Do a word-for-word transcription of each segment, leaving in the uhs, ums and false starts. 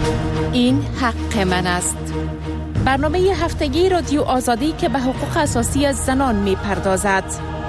این حق من است. برنامه هفتگی رادیو آزادی که به حقوق اساسی از زنان می پردازد.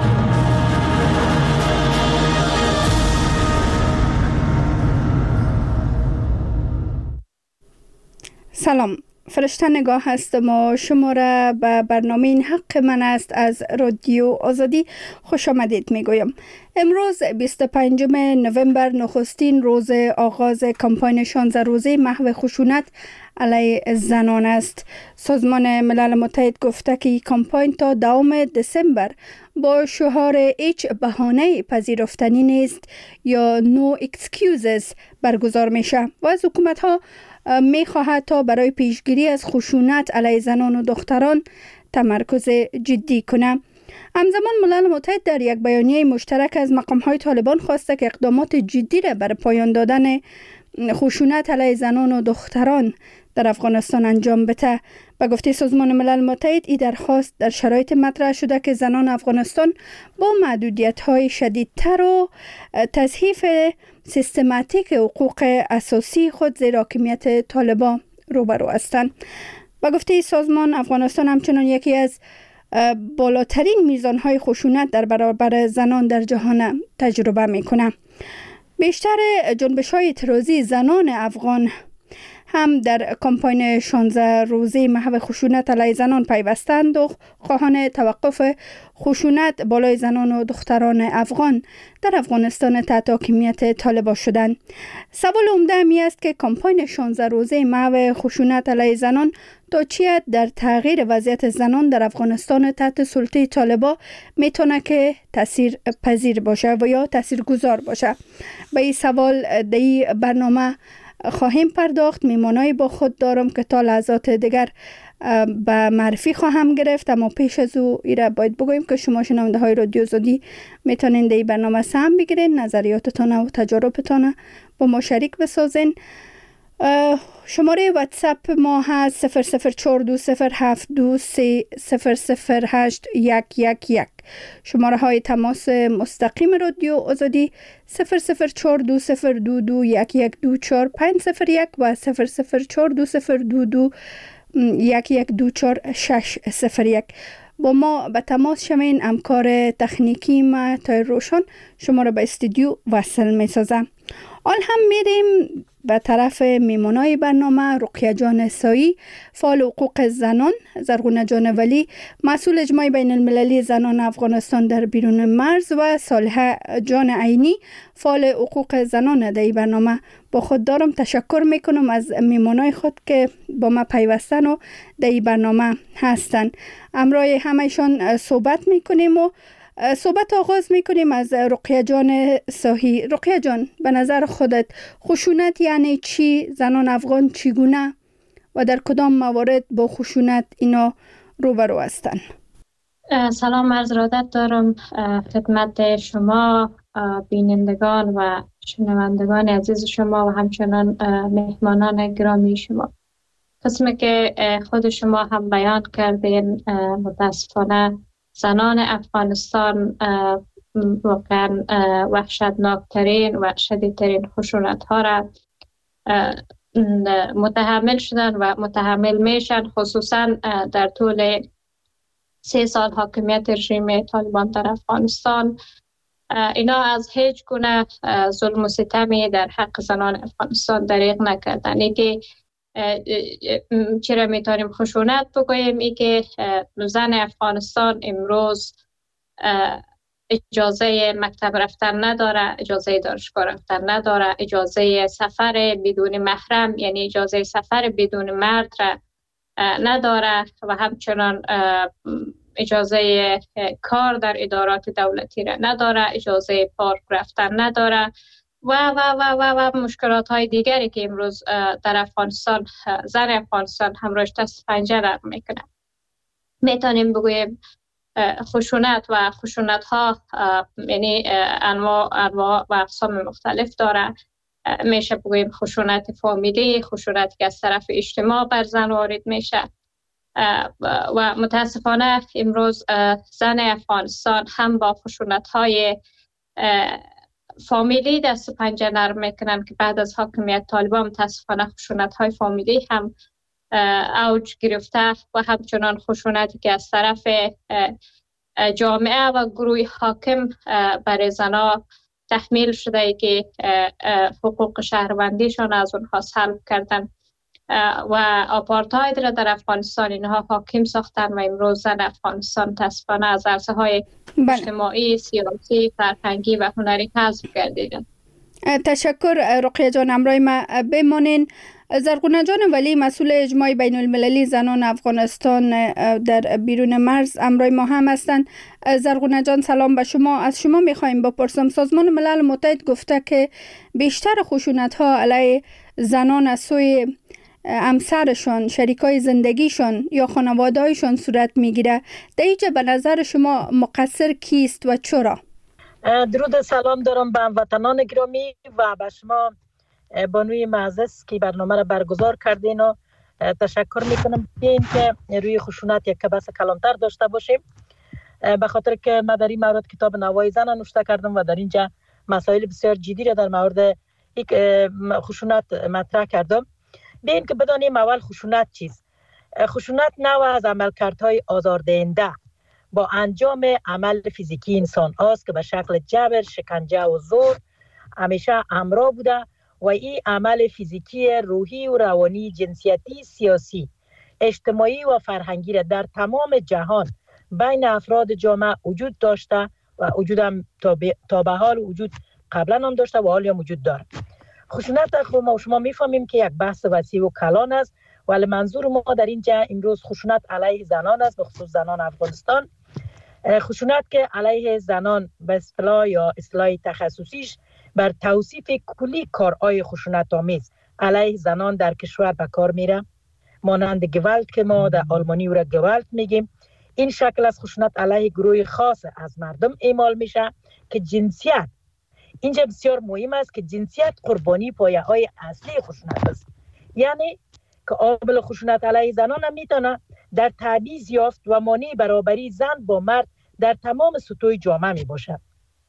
سلام، فرشته نگاه هستم و شما را به برنامه این حق من است از رادیو آزادی خوش آمدید می گویم. امروز بیست و پنجم نوامبر نخستین روز آغاز کمپاین شانزده روزه محو خشونت علیه زنان است. سازمان ملل متحد گفته که این کمپاین تا دوم دسامبر با شعار هیچ بهانه پذیرفتنی نیست یا no excuses برگزار میشه و از حکومت ها می خواهد تا برای پیشگیری از خشونت علیه زنان و دختران تمرکز جدی کنه. همزمان ملل متحد در یک بیانیه مشترک از مقام های طالبان خواسته که اقدامات جدی را برای پایان دادن خشونت علیه زنان و دختران در افغانستان انجام بده. به گفته سازمان ملل متحد این درخواست در شرایط مطرح شده که زنان افغانستان با محدودیت های شدیدتر و تضعیف سیستماتیک حقوق اساسی خود زیر حاکمیت طالبان روبرو هستند. به گفته سازمان افغانستان همچنان یکی از بالاترین میزانهای خشونت در برابر زنان در جهان تجربه میکنه. بیشتر جنبش‌های اعتراضی زنان افغان هم در کمپاین شانزده روزه محو خشونت علیه زنان پیوستند و خواهان توقف خشونت بالای زنان و دختران افغان در افغانستان تحت حاکمیت طالبان شدند. سوال عمده می است که کمپاین شانزده روزه محو خشونت علیه زنان تا چه حد در تغییر وضعیت زنان در افغانستان تحت سلطه طالبان میتونه که تاثیر پذیر باشه و یا تاثیرگذار باشه. به این سوال در این برنامه خواهیم پرداخت. میمانایی با خود دارم که تا لحظات دیگر به معرفی خواهم گرفت، اما پیش از او ایره باید بگویم که شما شنونده های رادیو آزادی میتونین در این برنامه سهم بگیرین، نظریاتتان و تجاربتان با ما شریک بسازین. شماره واتساپ ما هست صفر صفر چهار دو صفر هفت دو سه صفر صفر هشت یک یک یک. شماره های تماس مستقیم رادیو آزادی صفر صفر چهار دو صفر دو دو یک یک دو چهار پنج صفر یک و صفر صفر چهار دو صفر دو دو یک یک دو چهار شش صفر یک. با ما به تماس شوین. همکار تکنیکی ما تای روشن شما را به استودیو وصل می سازم. حال هم میریم به طرف میمونای برنامه. رقیه جان سایی، فعال حقوق زنان، زرغونه جان ولی، مسئول اجماع بین المللی زنان افغانستان در بیرون مرز و صالحه جان عینی، فعال حقوق زنان در این برنامه با خود دارم. تشکر میکنم از میمونای خود که با ما پیوستن و در این برنامه هستن. امروز همهشان صحبت میکنیم و صحبت آغاز میکنیم از رقیه جان ساهی. رقیه جان، به نظر خودت خشونت یعنی چی؟ زنان افغان چگونه و در کدام موارد با خشونت اینا روبرو هستند؟ سلام عرض ارادت دارم خدمت شما بینندگان و شنوندگان عزیز شما و همچنان مهمانان گرامی شما. قسمی که خود شما هم بیان کردین، متاسفانه زنان افغانستان واقعا وحشتناکترین و شدیدترین خشونت ها را متحمل شدن و متحمل میشن، خصوصا در طول سه سال حاکمیت رژیم طالبان در افغانستان. اینا از هیچ گونه ظلم و ستمی در حق زنان افغانستان دریغ نکردن. ای که چرا میتونیم خشونت بگوییم؟ ای که زن افغانستان امروز اجازه مکتب رفتن نداره، اجازه دانشگاه رفتن نداره، اجازه سفر بدون محرم یعنی اجازه سفر بدون مرد را نداره و همچنان اجازه کار در ادارات دولتی را نداره، اجازه پارک رفتن نداره و و و و و مشکلات های دیگری که امروز در افغانستان زن افغانستان همراهش دست پنجه نرم میکنه. میتونیم بگوییم خشونت و خشونت ها یعنی انواع انواع و اقسام مختلف داره. میشه بگوییم خشونت فامیلی، خشونت که از طرف اجتماع بر زن وارد میشه و متاسفانه امروز زن افغانستان هم با خشونت های فامیلی دست و پنجه نرم میکنن که بعد از حاکمیت طالبان متاسفانه خشونت های فامیلی هم اوج گرفته و همچنان خشونتی که از طرف جامعه و گروه حاکم برای زنها تحمیل شده که حقوق شهروندیشان از اونها سلب کردن و آپارتاید را در افغانستان اینها حاکم ساختن و امروز زن افغانستان متاسفانه از عرصه های اجتماعی، سیاسی، فرهنگی و هنری حذف گردیدند. تشکر رقیه جان. همراه ما بمانین. زرغونه جان ولی مسئول اجماع بین المللی زنان افغانستان در بیرون مرز همراه ما هم هستند. زرغونه جان سلام به شما. از شما میخوایم بپرسم، سازمان ملل متحد گفته که بیشتر خشونت ها علیه زنان از سوی همسرشان، شریکای زندگیشان یا خانواده‌هایشان صورت میگیره. در اینجا به نظر شما مقصر کیست و چرا؟ درود سلام دارم به هموطنان گرامی و به شما بانوی معزز که برنامه را برگزار کردین و تشکر میکنم این که روی خشونت یک بحث کلانتر داشته باشیم، به خاطر که من در این مورد کتاب نوای زن نوشته کردم و در اینجا مسائل بسیار جدی را در مورد یک خشونت مطرح کردم. بیاین که بدانیم اول خشونت چیست. خشونت نوع از عملکردهای آزاردهنده با انجام عمل فیزیکی انسان هاست که به شکل جبر، شکنجه و زور همیشه همراه بوده و این عمل فیزیکی، روحی و روانی، جنسیتی، سیاسی، اجتماعی و فرهنگی را در تمام جهان بین افراد جامعه وجود داشته و وجود هم تا به حال وجود قبلا هم داشته و حالی هم وجود داره. خشونت ما شما میفهمیم که یک بحث وسیع و کلان است، ولی منظور ما در اینجا امروز خشونت علیه زنان است، به خصوص زنان افغانستان. خشونت که علیه زنان به اصطلاح یا اصطلاح تخصصیش بر توصیف کلی کارهای خشونت آمیز علیه زنان در کشور به کار میره، مانند گوالت که ما در آلمانی او را گوالت میگیم. این شکل از خشونت علیه گروه خاص از مردم اعمال میشه که جنسیت، اینجا بسیار مهم است که جنسیت قربانی پایه های اصلی خشونت است. یعنی که عامل خشونت علیه زنان هم میتونه در تبعیض یافت و مانع برابری زن با مرد در تمام سطوح جامعه می باشد.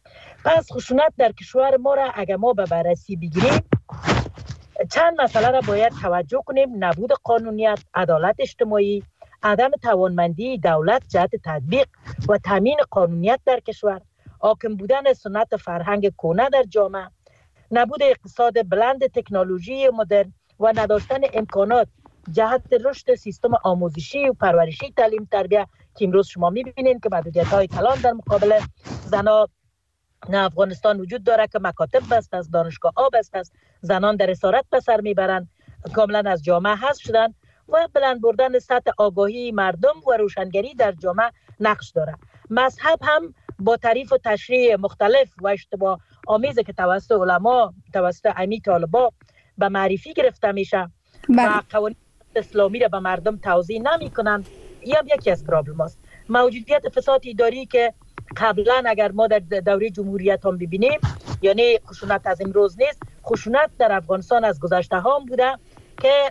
پس خشونت در کشور ما را اگر ما به بررسی بگیریم، چند مسئله را باید توجه کنیم: نبود قانونیت، عدالت اجتماعی، عدم توانمندی دولت جهت تطبیق و تامین قانونیت در کشور، حاکم بودن سنت فرهنگ کهنه در جامعه، نبود اقتصاد بلند تکنولوژی مدرن و نداشتن امکانات جهت رشد سیستم آموزشی و پرورشی، تعلیم، تربیت که امروز شما می‌بینید که محدودیت‌های کلان در مقابل زنان نه افغانستان وجود داره که مکاتب بسته است، دانشگاه ها بسته است، زنان در اسارت به سر میبرند، کاملا از جامعه حذف شدن و بلند بردن سطح آگاهی مردم و روشنگری در جامعه نقش داره. مذهب هم با تعریف و تشریح مختلف و اشتباه آمیزه که توسط علما، توسط امی طالبا به معرفی گرفته میشه و قوانین اسلامی را به مردم توضیح نمیکنن. این هم یکی از پرابلم است. موجودیت فساد اداری که قبلا اگر ما در دوره جمهوریت هم ببینیم، یعنی خشونت از امروز نیست، خشونت در افغانستان از گذشته ها هم بوده که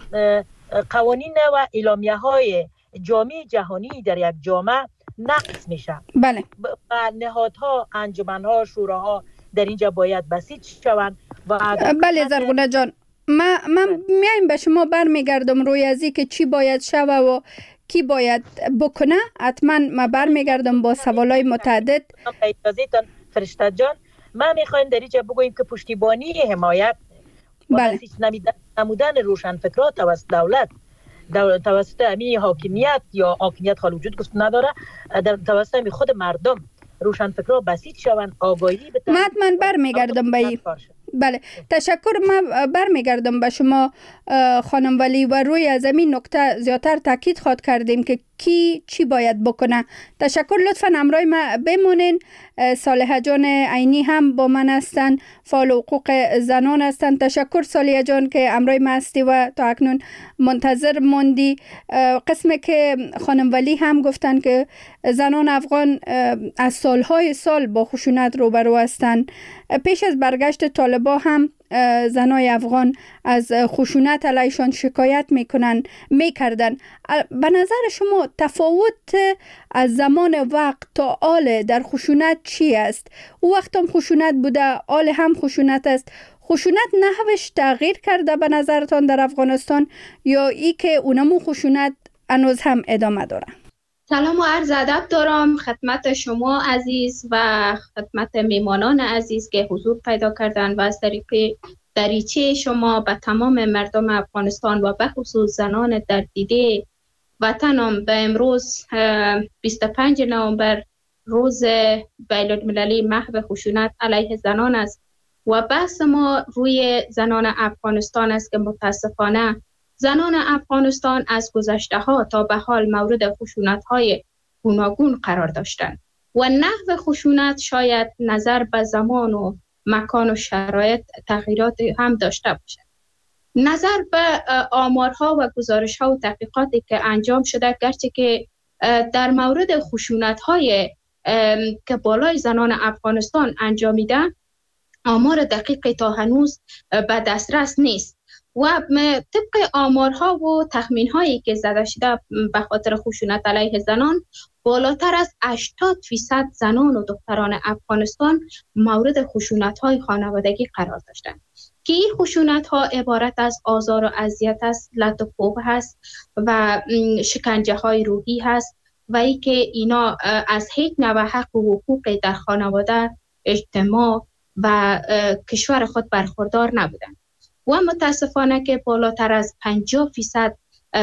قوانین و اعلامیه های جامعه جهانی در یک جامعه نقض میشه. بله. و نهادها، انجمنها، شوراها در اینجا باید بسیج شوند و بله زرغونه جان، ما من میایم به شما برمیگردم روی ازی که چی باید شوه و کی باید بکنه. حتما ما برمیگردم با سوالای متعدد. اجازهتون فرشته جان، ما میخوایم در اینجا بگوییم که پشتیبانی حمایت و بله. بسیج نمودن روشنفکران توسط دولت، دولت توسط امی حاکمیت یا حاکمیت خال وجود گفت نداره، در توسط امی خود مردم روشنفکران بسیج شوند، آگاهی بتن. من حتما برمیگردم به این. بله تشکر. من برمیگردم به شما خانم ولی و روی از این نکته زیادتر تاکید خواد کردیم که کی چی باید بکنه. تشکر. لطفا همراه ما بمونین. صالحه جان عینی هم با من هستن، فعال حقوق زنان هستن. تشکر صالحه جان که همراه ما هستی و تا اکنون منتظر موندی. قسمی که خانم ولی هم گفتن که زنان افغان از سالهای سال با خشونت روبرو هستن. پیش از برگشت طالبا هم زنای افغان از خشونت علیشان شکایت میکنن میکردن. به نظر شما تفاوت از زمان وقت تا آل در خشونت چی است؟ او وقت هم خشونت بوده، آل هم خشونت است. خشونت نحوش تغییر کرده به نظرتان در افغانستان یا ای که اونمو خشونت هنوز هم ادامه داره؟ سلام و عرض ادب دارم خدمت شما عزیز و خدمت میمانان عزیز که حضور پیدا کردن و از طریق دریچه شما به تمام مردم افغانستان و به خصوص زنان در دیده وطنم به امروز بیست و پنج نوامبر روز بین المللی محو خشونت علیه زنان است و بحث ما روی زنان افغانستان است که متاسفانه زنان افغانستان از گذشته ها تا به حال مورد خشونت های گوناگون قرار داشتند و نحو خشونت شاید نظر به زمان و مکان و شرایط تغییرات هم داشته باشد. نظر به آمارها و گزارش‌ها و تحقیقاتی که انجام شده، گرچه که در مورد خشونت‌های که بالای زنان افغانستان انجامیده آمار دقیقی تا هنوز به دسترس نیست و طبق آمارها و تخمین‌هایی که زده شده به خاطر خشونت علیه زنان، بالاتر از هشتاد فیصد زنان و دختران افغانستان مورد خشونت‌های خانوادگی قرار داشتند که این خشونت‌ها عبارت از آزار و اذیت است، لط و پوک هست و شکنجه‌های روحی هست و ای که اینا از هیچ نوع حق و حقوق در خانواده، اجتماع و کشور خود برخوردار نبودند و متاسفانه که بالاتر از پنجاه فیصد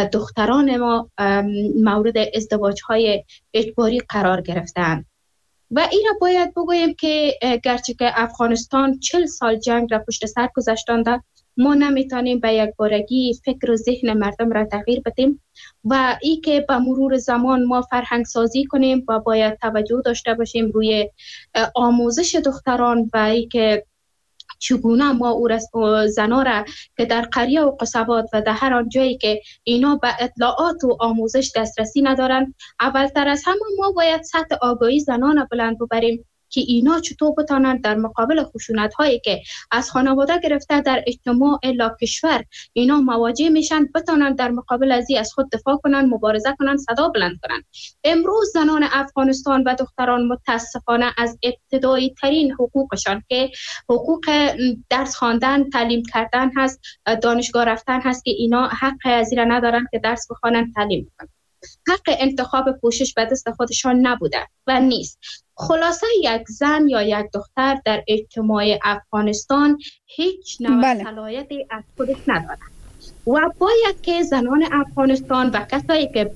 دختران ما مورد ازدواج‌های اجباری قرار گرفتند و این را باید بگوییم که گرچه که افغانستان چهل سال جنگ را پشت سر گذاشتانده، ما نمیتونیم به یک بارگی فکر و ذهن مردم را تغییر بدیم و ای که به مرور زمان ما فرهنگ سازی کنیم و باید توجه داشته باشیم روی آموزش دختران و ای که چگونه ما او زنا را که در قریه و قصبات و در هر آن جایی که اینا به اطلاعات و آموزش دسترسی ندارن، اولتر از همه ما باید سطح آگاهی زنان را بلند ببریم که اینا چطور بتانند در مقابل خشونت هایی که از خانواده گرفته در اجتماع الا کشور اینا مواجه میشن، بتانند در مقابل ازی از خود دفاع کنند، مبارزه کنند، صدا بلند کنند. امروز زنان افغانستان و دختران متاسفانه از ابتدایی ترین حقوقشان که حقوق درس خواندن، تعلیم کردن هست، دانشگاه رفتن هست که اینا حق از این ندارن که درس بخوانند، تعلیم کنند. حق انتخاب پوشش به دست خودشان نبوده و نیست. خلاصه یک زن یا یک دختر در اجتماع افغانستان هیچ نوع صلاحیتی از خودش ندارد و باید که زنان افغانستان و کسایی که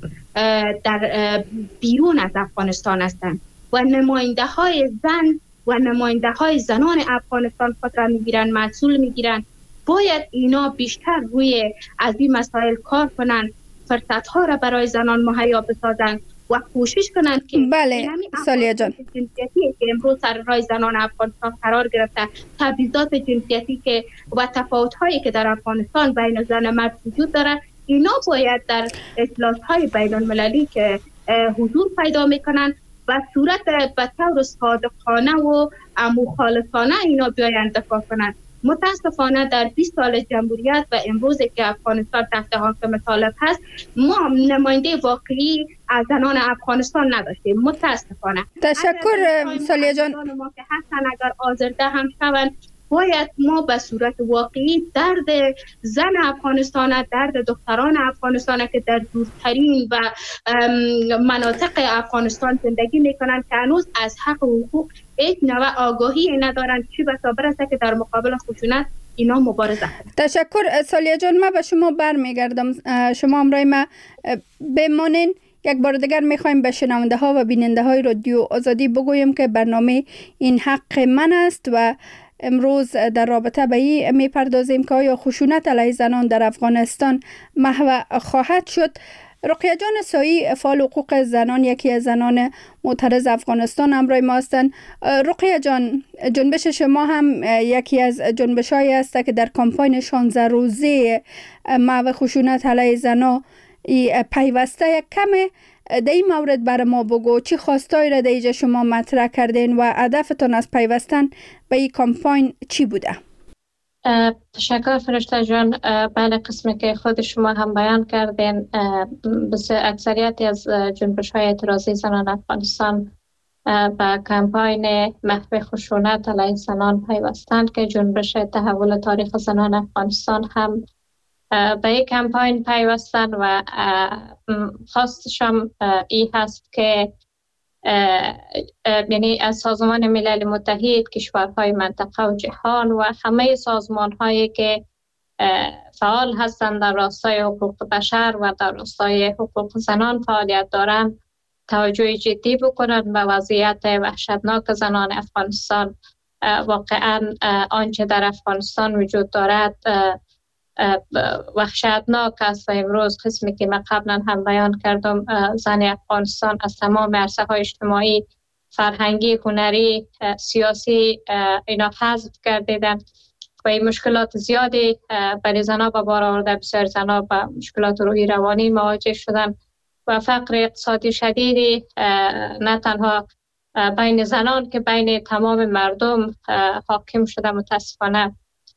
در بیرون از افغانستان هستند و نماینده های زن و نماینده های زنان افغانستان خود را میگیرن، مسئول میگیرن، باید اینا بیشتر روی از این مسائل کار کنن، فرصت ها را برای زنان مهیا بسازند و کوشش کنند که بله سالیه جان جنسیتی که امروز سر راه زنان افغانستان قرار گرفته، تبعیضات جنسیتی که و تفاوت هایی که در افغانستان بین زن و مرد وجود داره، اینا باید در اجلاس های بین المللی که حضور پیدا میکنن و صورت به طور صادقانه و مخالفانه اینا بیایند دفاع کنند. متاسفانه در بیست سال جمهوریت و امروزی که افغانستان تحت حاکم طالب هست، ما نماینده واقعی از زنان افغانستان نداشتیم. متاسفانه. تشکر سالیه جان. ما که هستن اگر آزرده هم شوند، باید ما به صورت واقعی درد زن افغانستان، درد دختران افغانستان که در دورترین و مناطق افغانستان زندگی میکنند که هنوز از حق و حقوق یک نوع آگاهی ندارند، چی بسا برسه که در مقابل خشونت اینا مبارزه کنند. تشکر سالیه جان. ما به شما برمیگردم. شما همراه ما بمانین. یک بار دیگر میخوایم به شنونده ها و بیننده های رادیو آزادی بگویم که برنامه این حق من است و امروز در رابطه به این میپردازیم که آیا خشونت علیه زنان در افغانستان محو خواهد شد. رقیه جان سایی، فعال حقوق زنان، یکی از زنان معترض افغانستان همراه ما هستند. رقیه جان، جنبش شما هم یکی از جنبش‌هایی است که در کمپاین شانزده روزه محو خشونت علیه زنان پیوسته. یک کم در این مورد برای ما بگو، چی خواستایی را در اینجا شما مطرح کردین و هدفتون از پیوستن به این کمپاین چی بوده؟ تشکر فرشته جان. بله، قسمی که خود شما هم بیان کردین، بسیار اکثریت از جنبش های اعتراضی زنان افغانستان به کمپاین محو خشونت علیه زنان پیوستند که جنبش تحول تاریخ زنان افغانستان هم به این کمپاین پیوستند و خواستشم این هست که یعنی از سازمان ملل متحد، کشورهای منطقه و جهان و همه سازمان هایی که فعال هستند در راستای حقوق بشر و در راستای حقوق زنان فعالیت دارند توجه جدی بکنند به وضعیت وحشتناک زنان افغانستان. واقعا آنچه در افغانستان وجود دارد وحشتناک است و امروز قسمی که من قبلا هم بیان کردم، زن افغانستان از تمام عرصه های اجتماعی، فرهنگی، هنری، سیاسی اینا حذف کردیدن و این مشکلات زیادی برای زنها به بار آورده. بسیار زنها با مشکلات روحی روانی مواجه شدن و فقر اقتصادی شدیدی نه تنها بین زنان که بین تمام مردم حاکم شده متاسفانه.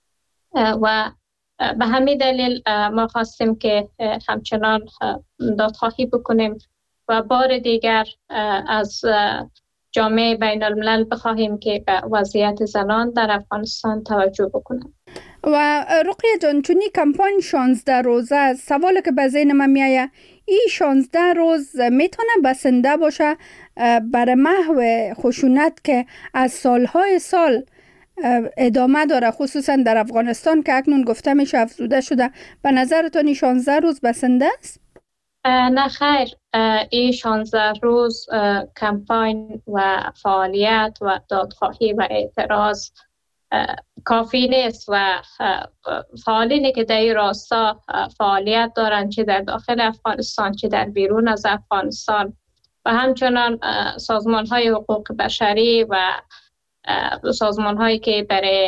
و به همین دلیل ما خواستیم که همچنان دادخواهی بکنیم و بار دیگر از جامعه بین الملل بخواهیم که به وضعیت زنان در افغانستان توجه بکنند. و رقیه جان، چونی کمپاین شانزده روزه است، سوالی که به ذهن من میآید این شانزده روز میتونه بسنده باشه برای محو خشونت که از سالهای سال ادامه داره، خصوصا در افغانستان که اکنون گفته میشه افزوده شده. به نظرتون شانزده روز بسنده است؟ نه خیر، این شانزده روز کمپاین و فعالیت و دادخواهی و اعتراض کافی نیست و فعالینی که در این راستا فعالیت دارند، چه در داخل افغانستان چه در بیرون از افغانستان و همچنان سازمان های حقوق بشری و سازمان هایی که برای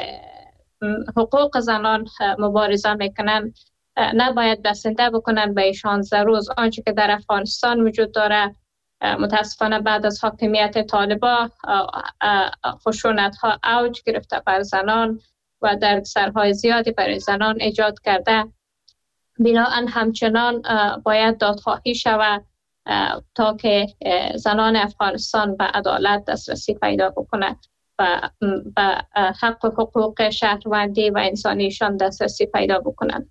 حقوق زنان مبارزه میکنن نباید بسنده بکنن به شانزده روز. آنچه که در افغانستان وجود داره متاسفانه بعد از حاکمیت طالبان خشونت ها اوج گرفته بر زنان و دردسرهای زیادی برای زنان ایجاد کرده. بنابراین همچنان باید دادخواهی شود تا که زنان افغانستان به عدالت دسترسی پیدا بکنه و به حق و حقوق شهروندی و انسانیشان دسترسی پیدا بکنند.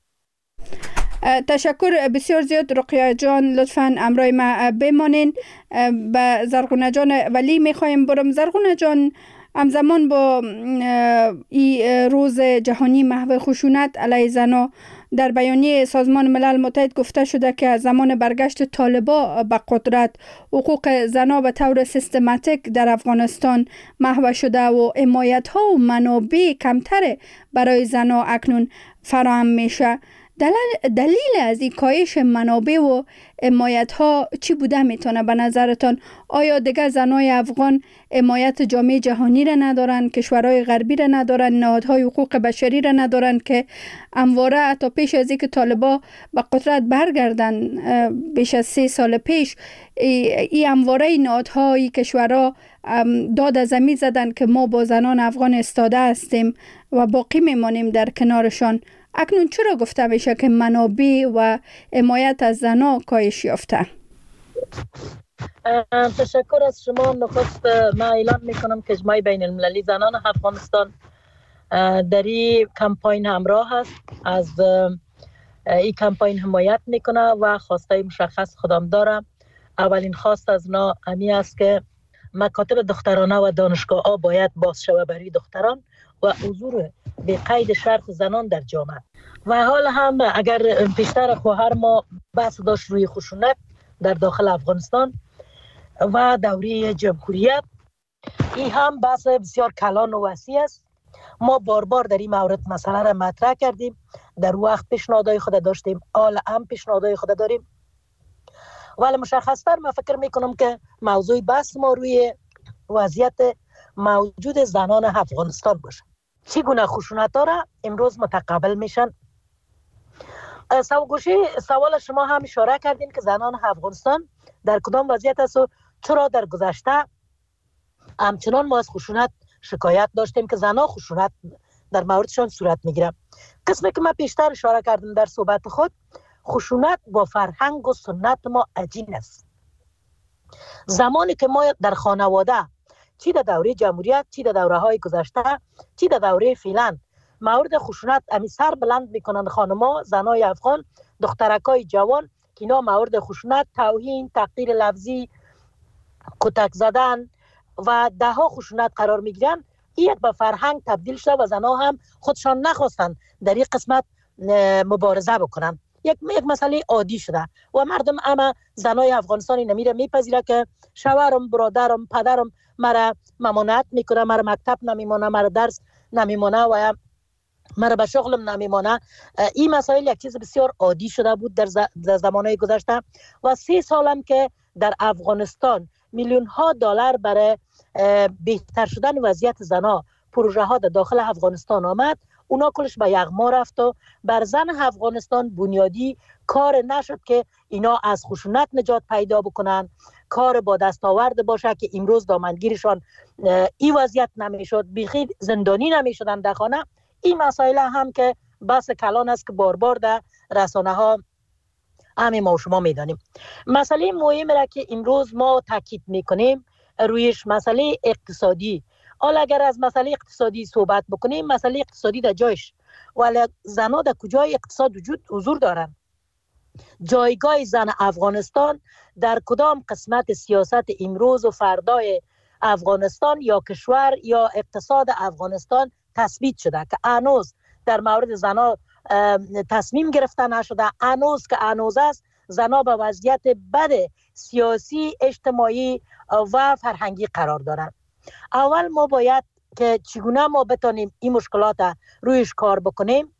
تشکر بسیار زیاد رقیه جان، لطفاً امرای ما بمانین. به زرغونه جان ولی میخوایم برم. زرغونه جان، همزمان با این روز جهانی محو خشونت علیه زنان در بیانیه سازمان ملل متحد گفته شده که از زمان برگشت طالبان به قدرت حقوق زنان به طور سیستماتیک در افغانستان محو شده و حمایت ها و منابع کمتر برای زنان اکنون فراهم میشه. دلیل, دلیل از این کاهش منابع و حمایت ها چی بوده میتونه به نظرتان؟ آیا دیگه زنای افغان حمایت جامعه جهانی را ندارن، کشورهای غربی را ندارن، نهادهای حقوق بشری را ندارن که همواره حتی پیش از اینکه طالبان به قدرت برگردن بیش از سه سال پیش این همواره نهادهای کشورها داد از زمین زدن که ما با زنان افغان استاده هستیم و باقی میمانیم در کنارشان. اکنون چرا گفته میشه که منابع و حمایت از زنان کاهش یافته؟ تشکر از شما. نخست من اعلام میکنم که جمعیت بین المللی زنان افغانستان در این کمپاین همراه است، از این کمپاین حمایت میکنه و خواسته مشخص خودم داره. اولین خواست از نا همی است که مکاتب دخترانه و دانشگاه ها باید باز شود برای دختران و حضور به قید شرط زنان در جامعه. و حال هم اگر پیشتر خواهر ما بحث داشت روی خشونت در داخل افغانستان و دوره جمهوریت، این هم بحث بسیار کلان و وسیع است. ما بار بار در این مورد مسئله را مطرح کردیم، در وقت پیشنهادهای خود داشتیم، حال هم پیشنهادهای خود داریم، ولی مشخصتر من فکر میکنم که موضوع بحث ما روی وضعیت موجود زنان افغانستان باشه. چگونه خشونت ها را امروز متقبل میشن؟ سوگوشی سوال شما هم اشاره کردین که زنان افغانستان در کدام وضعیت است و چرا در گذشته همچنان ما از خشونت شکایت داشتیم که زنان خشونت در موردشان صورت میگیره. قسمی که من پیشتر اشاره کردم در صحبت خود، خشونت با فرهنگ و سنت ما عجین است. زمانی که ما در خانواده، چی در دوره جمهوریت، چی در دوره های گذشته، چی در دوره فعلا، مورد خشونت امی سر بلند میکنند خانما، زنای افغان، دخترکای جوان که اینا مورد خشونت، توهین، تحقیر لفظی، کتک زدن و ده ها خشونت قرار میگیرن. این یک به فرهنگ تبدیل شده و زنها هم خودشان نخواستن در این قسمت مبارزه بکنن. یک یک مسئله عادی شده و مردم اما زنای افغانستانی نمیره میپذیره که شوهرم، برادرم، پدرم مرا ممانعت میکنه، مرا مکتب نمیمونه، مرا درس نمیمونه و مرا به شغلم نمیمانه. این مسائل یک چیز بسیار عادی شده بود در, ز... در زمانهای گذشته و سه سالم که در افغانستان میلیون ها دلار برای بهتر شدن وضعیت زنها پروژه ها در داخل افغانستان آمد، اونا کلش به یغما رفت و بر زن افغانستان بنیادی کار نشد که اینا از خشونت نجات پیدا بکنن، کار با دستاورد باشه که امروز دامنگیرشان این وضعیت نمیشد، بیخی زندانی نمیشدن در خانه. این مسائل هم که بس کلان است که بار بار در رسانه ها همین ما و شما میدانیم. مسئله مهم را که امروز ما تاکید میکنیم رویش مسئله اقتصادی. حالا اگر از مسئله اقتصادی صحبت بکنیم، مسئله اقتصادی در جایش، ولی زنها در کجای اقتصاد وجود حضور دارن؟ جایگاه زن افغانستان در کدام قسمت سیاست امروز و فردای افغانستان یا کشور یا اقتصاد افغانستان تثبیت شده که هنوز در مورد زنها تصمیم گرفتن نشده. هنوز که هنوز است، زنها به وضعیت بد سیاسی، اجتماعی و فرهنگی قرار دارند. اول ما باید که چگونه ما بتانیم این مشکلات رویش کار بکنیم.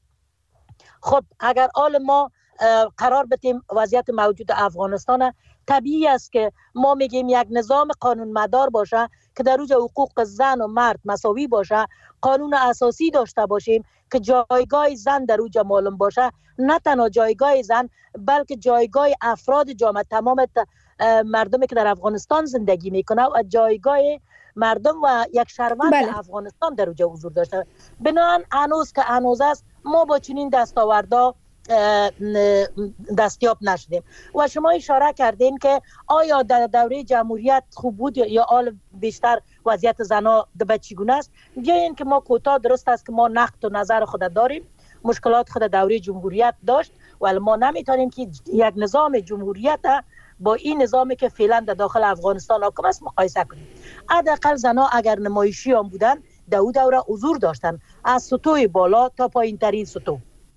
خب اگر آل ما قرار بدیم وضعیت موجود افغانستان، طبیعی است که ما میگیم یک نظام قانون مدار باشه که در روز حقوق زن و مرد مساوی باشه، قانون اساسی داشته باشیم که جایگاه زن در اوج معلوم باشه، نه تنها جایگاه زن بلکه جایگاه افراد جامعه، تمام مردمی که در افغانستان زندگی میکنه و جایگاه مردم و یک شهروند بله. افغانستان در اوج حضور داشته. بنابراین هنوز که هنوز است ما با چنین دستاوردا دستیاب نشدیم و شما اشاره کردین که آیا در دوره جمهوریت خوب بود یا آل بیشتر وضعیت زنها به چگونه است. بیاین که ما کوتاه، درست است که ما نقد و نظر خود داریم، مشکلات خود دوره جمهوریت داشت ولی ما نمیتونیم که یک نظام جمهوریت با این نظامی که فعلا در داخل افغانستان حاکم است مقایسه کنیم. حداقل زنها اگر نمایشی هم بودن در اون دوره حضور داشتن، از سطوح بالا تا پایین ترین سطوح.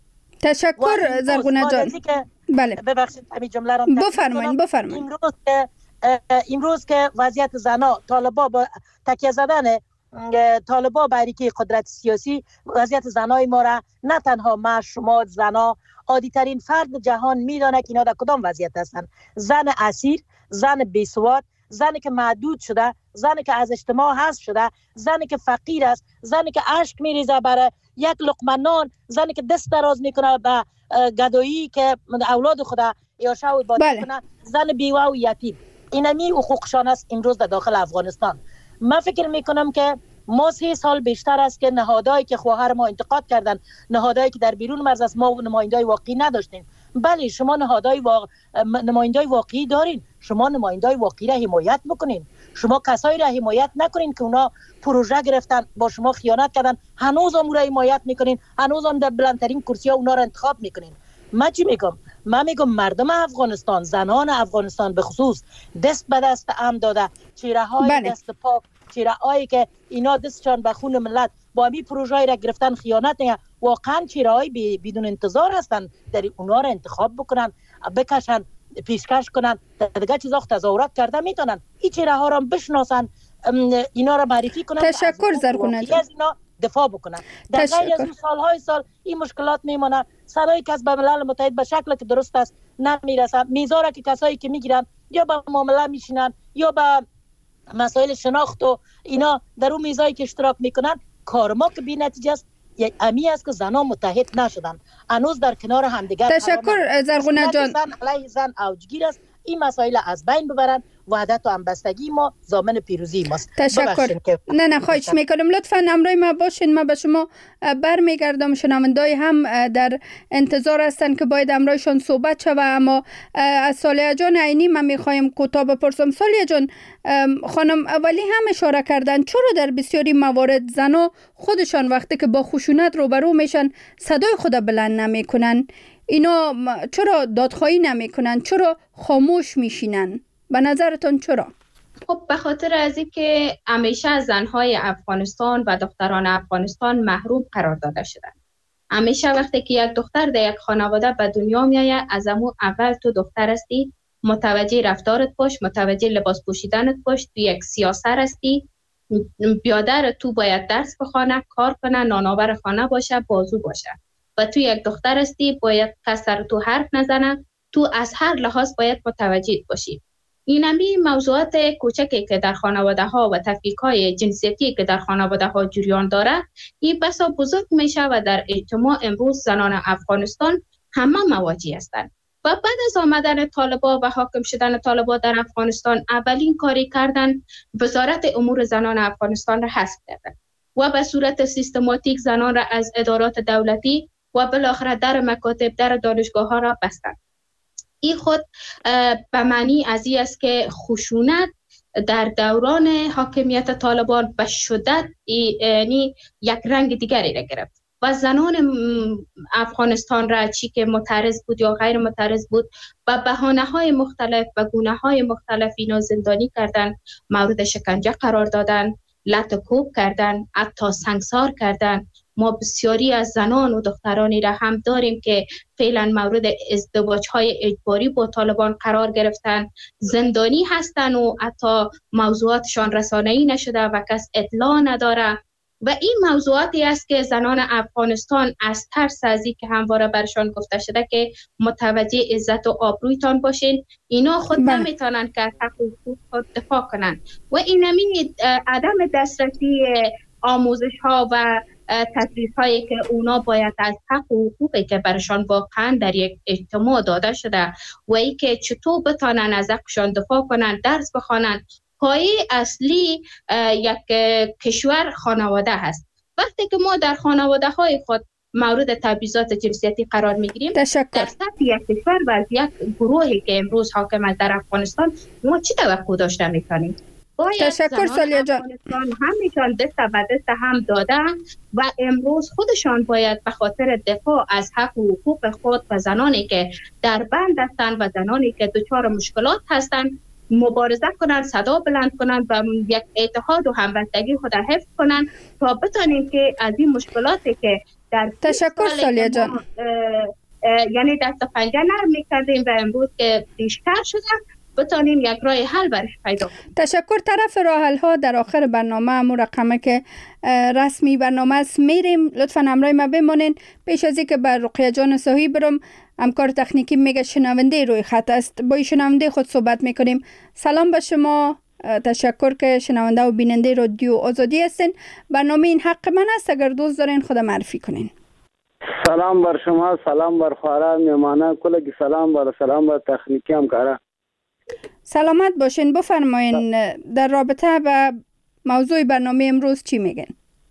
تشکر زرغونه جان. بله ببخشید همین جمله را بفرمایید بفرمایید. امروز که امروز که وضعیت زنها، طالبا با تکیه زدن طالبا بر اینکه قدرت سیاسی، وضعیت زنای ما را نه تنها ما شما زنها، عادی ترین فرد جهان میدانه که اینا در کدام وضعیت هستند. زن اسیر، زن بیسواد، زنی که معدود شده، زنی که از اجتماع حذف شده، زنی که فقیر است، زنی که اشک میریزه برای یک لقمه نان، زنی که دست دراز میکنه به گدایی که اولاد خود یا شاید باید بله. کنه، زن بیوه و یتیم. اینمی حقوقشان است امروز در داخل افغانستان. من فکر میکنم که ما سه سال بیشتر است که نهادهایی که خواهر ما انتقاد کردن، نهادهایی که در بیرون مرز است، ما نمایندای واقعی نداشتیم. بله شما نهادهای واق... نمایندای واقعی دارین، شما نمایندای واقعی را حمایت بکنین. شما کسایی را حمایت نکنین که اونا پروژه گرفتن با شما خیانت کردن، هنوز هم را حمایت میکنین، هنوز هم در بلندترین کرسی ها اونا را انتخاب میکنین. من چی میگم؟ من میگم مردم افغانستان، زنان افغانستان به خصوص دست به دست هم داده، چهره های بله. دست پاک، چهره هایی که اینا دستشان به خون ملت با می پروژه‌ای را گرفتن خیانت نه، واقعا چهره های بدون انتظار هستن، در اونا را انتخاب بکنن، بکشن، پیشکش کنن، دیگه چیزا تظاهرات کرده میتونن، این چهره ها را بشناسن، اینا را معرفی کنن، تشکر زرغونه جان، دفاع بکنن. در غیر از اون سالهای سال این مشکلات میمونه. صدای کس به ملل متحد به شکل که درست است نمیرسه. میذاره که کسایی که میگیرن یا به معامله میشینن یا به مسائل شناخت و اینا در اون میزایی که اشتراک میکنن، کار ما که بی نتیجه است. امی است که زنان متحد نشدن، هنوز در کنار همدیگر. تشکر زرغونه جان. زن علیه زن اوجگیر است، این مسائل از بین ببرن. وحدت و همبستگی ما ضامن پیروزی ماست. تشکر. نه نه خواهش میکنم لطفا همراه ما باشین. ما به شما برمیگردم. شنوندای هم در انتظار هستن که باید همراهشان صحبت شود، اما از سالیه جان عینی من میخوایم کوتاه بپرسم. سالیه جان، خانم اولی هم اشاره کردن چرا در بسیاری موارد زنا خودشان وقتی که با خشونت روبرو میشن صدای خود بلند نمیکنن؟ اینا چرا دادخواهی نمیکنن؟ چرا خاموش میشینن؟ به نظرتون چرا؟ خب به خاطر از اینکه همیشه زنهای افغانستان و دختران افغانستان محروم قرار داده شدن. همیشه وقتی که یک دختر در یک خانواده به دنیا میآید، از امو اول تو دختر هستی، متوجه رفتارت باش، متوجه لباس پوشیدنت باش، تو یک سیاسر هستی، بیادر تو باید درس بخونه، کار کنه، نانآور خانه باشه، بازو باشه. و تو یک دختر هستی، باید کس سر تو حرف نزنه، تو از هر لحاظ باید متوجه باشی. این همی موضوعات کوچکی که در خانواده ها و تفکیک های جنسیتی که در خانواده ها جریان داره، این بسا بزرگ میشه و در اجتماع امروز زنان افغانستان همه مواجه هستند. و بعد از آمدن طالبان و حاکم شدن طالبان در افغانستان، اولین کاری کردن وزارت امور زنان افغانستان را حذف کردند و به صورت سیستماتیک زنان را از ادارات دولتی و بالاخره در مکاتب، در دانشگاه ها را بستند. این خود به معنی از این است که خشونت در دوران حاکمیت طالبان به شدت یعنی یک رنگ دیگری را گرفت و زنان افغانستان را چی که معترض بود یا غیر معترض بود و بهانه های مختلف و گونه های مختلف اینا زندانی کردن، مورد شکنجه قرار دادن، لط و کوب کردن، حتی سنگسار کردن. ما بسیاری از زنان و دخترانی را هم داریم که فعلا مورد ازدواج های اجباری با طالبان قرار گرفتن، زندانی هستن و حتی موضوعاتشان رسانه‌ای نشده و کس اطلاع نداره. و این موضوعاتی است که زنان افغانستان از ترس از این که همواره برشان گفته شده که متوجه عزت و آبرویتان باشین، اینا خود نمیتونن که حق و حقوق خود دفاع کنن. و این همین عدم دسترسی آموزش ها و تدریس هایی که اونا باید از حق و حقوقی که برشان واقعا در یک اجتماع داده شده و ای که چطور بتانن از حقشان دفاع کنن، درس بخوانن. پایه اصلی یک کشور خانواده هست. وقتی که ما در خانواده های خود مورد تبعیضات جنسیتی قرار میگیریم، در سطح یک کشور و از یک گروهی که امروز حاکم است در افغانستان، ما چی توقع داشته میکنیم؟ تشکر سالیه جان. همیشان دست و دست هم دادن و امروز خودشان باید به خاطر دفاع از حق و حقوق خود و زنانی که در بند هستند و زنانی که دچار مشکلات هستند مبارزه کنند، صدا بلند کنند و یک اتحاد و همبستگی خود حفظ کنند تا بتانیم که از این مشکلاتی که در تشکر سالیه جان یعنی دست و پنجه نرم میکردیم و امروز که بیشتر شده بتانیم یک راه حل برش پیدا کنیم. تشکر. طرف راه حل ها در آخر برنامه امو رقمه که رسمی برنامه است میریم. لطفا همراه ما بمانین. پیش از اینکه بر رقیه جان صحیح برم، همکار تکنیکی میگه شنونده روی خط است، با شنونده خود صحبت میکنیم. سلام به شما. تشکر که شنونده و بیننده رادیو آزادی هستین. برنامه این حق من است. اگر دوست دارین خود معرفی کنین. سلام بر شما، سلام بر خوارا میمانه کلگی، سلام بر سلام بر تکنیکی همکارا. سلامت باشین. بفرمایین در رابطه با موضوع برنامه امروز چی میگن؟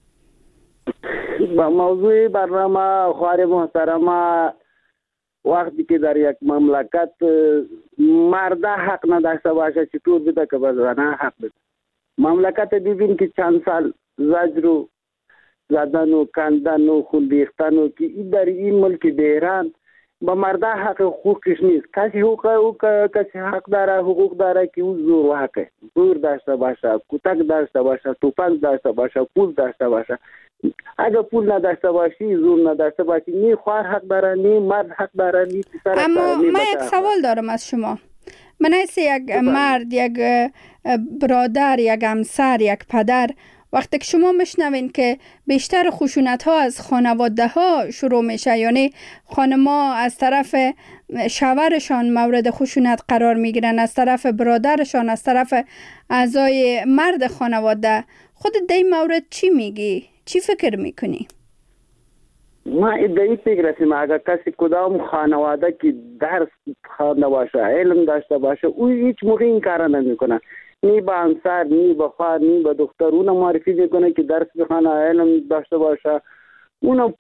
با موضوع برنامه خوار محترمه، وقتی که در یک مملکت مرد حق نداشته باشه چطور بده که زنان حق بده؟ مملکت ببین که چند سال زجر و زدن و کندن و خون ریختن و که در این ملک ایران با مرد حق حقوقش نیست. کسی حقوق او کسی حق داره، حقوق داره که او زور و حقه، زور داشته باشه، کتک داشته باشه، توپک داشته باشه، پول داشته باشه. اگر پول نداشته باشی، زور نداشته باشی، نی خوار حق داره، نی مرد حق داره، نی پسر حق داره. اما من یک سوال دارم از شما. من ایسی یک مرد، یک برادر، یک همسر، یک پدر، وقتی که شما میشنوین که بیشتر خشونت ها از خانواده ها شروع میشه، یعنی خانما از طرف شوهرشان مورد خشونت قرار میگیرن، از طرف برادرشان، از طرف اعضای مرد خانواده، خود در این مورد چی میگی؟ چی فکر میکنی؟ ما ادعی فکر هستیم اگر کسی کدام خانواده که درس خوانده باشه، علم داشته باشه، او هیچ موقع این کارا نمیکنه. نی با همسر، نی با خواهر، نی با دختر اون معرفی میکنه که درس بخونه، علم داشته باشه، اون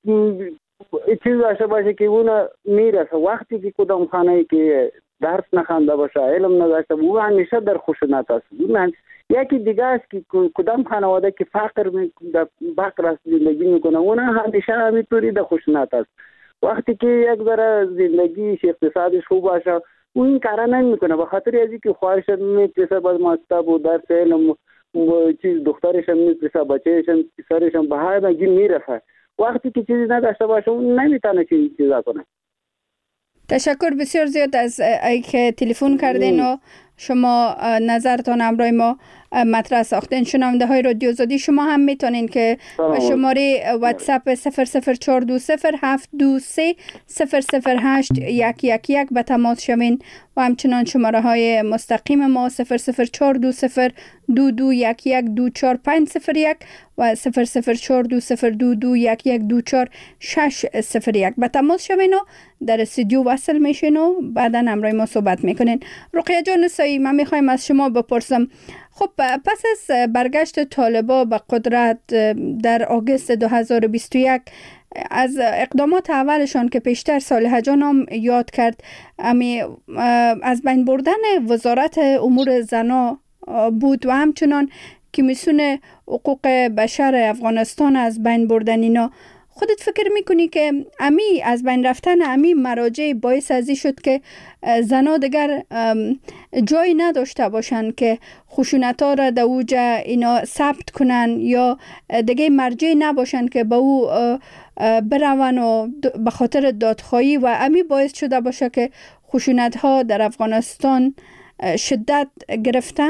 چیز داشته باشه که اون میرسه. وقتی که کدام خانه که درس نخوانده باشه، علم نداشته باشه، او همیشه در خشونت است. یکی دیگه است که کدام خانواده که فقر می در فقر است زندگی میکنه، اون همیشه همینطوری در خشونت است. وقتی که یک ذره زندگیش اقتصادش خوب باشه، اون این کارا نمیکنه، به خاطر از اینکه خواهرش میپرسه باز مکتب و درس علم و چیز، دخترش هم میپرسه، بچه‌ش هم، پسرش هم به هر مگی میرسه. وقتی که چیزی نداشته باشه اون نمیتونه چیزی چیزا کنه. تشکر بسیار زیاد از اینکه تلفن کردین و شما نظرتان همراه ما مطرح ساختین. شنونده های رادیو آزادی، شما هم میتونین که شماره واتساپ صفر صفر چهار دو صفر هفت دو سه صفر صفر هشت یک یک یک به تماس شوین و همچنان شماره های مستقیم ما صفر صفر چهار دو صفر دو دو یک یک دو چهار پنج صفر یک و صفر صفر چهار دو صفر دو دو یک یک دو چهار شش صفر یک به تماس شوین و در استودیو وصل میشین و بعدا همراه ما صحبت میکنین. رقیه جان سایی، من میخوایم از شما بپرسم، خب پس از برگشت طالبا به قدرت در آگوست دو هزار و بیست و یک، از اقدامات اولشان که پیشتر صالحه جان هم یاد کرد، امی از بین بردن وزارت امور زنا بود و همچنان کمیسیون حقوق بشر افغانستان از بین بردن اینا، خودت فکر میکنی که امی از بین رفتن امی مراجع باعث ازی شد که زنا دیگر جای نداشته باشن که خشونت ها را در اوجا اینا ثبت کنن یا دیگه مرجع نباشن که با او برون و به خاطر دادخواهی و امی باعث شده باشه که خشونت ها در افغانستان شدت گرفته؟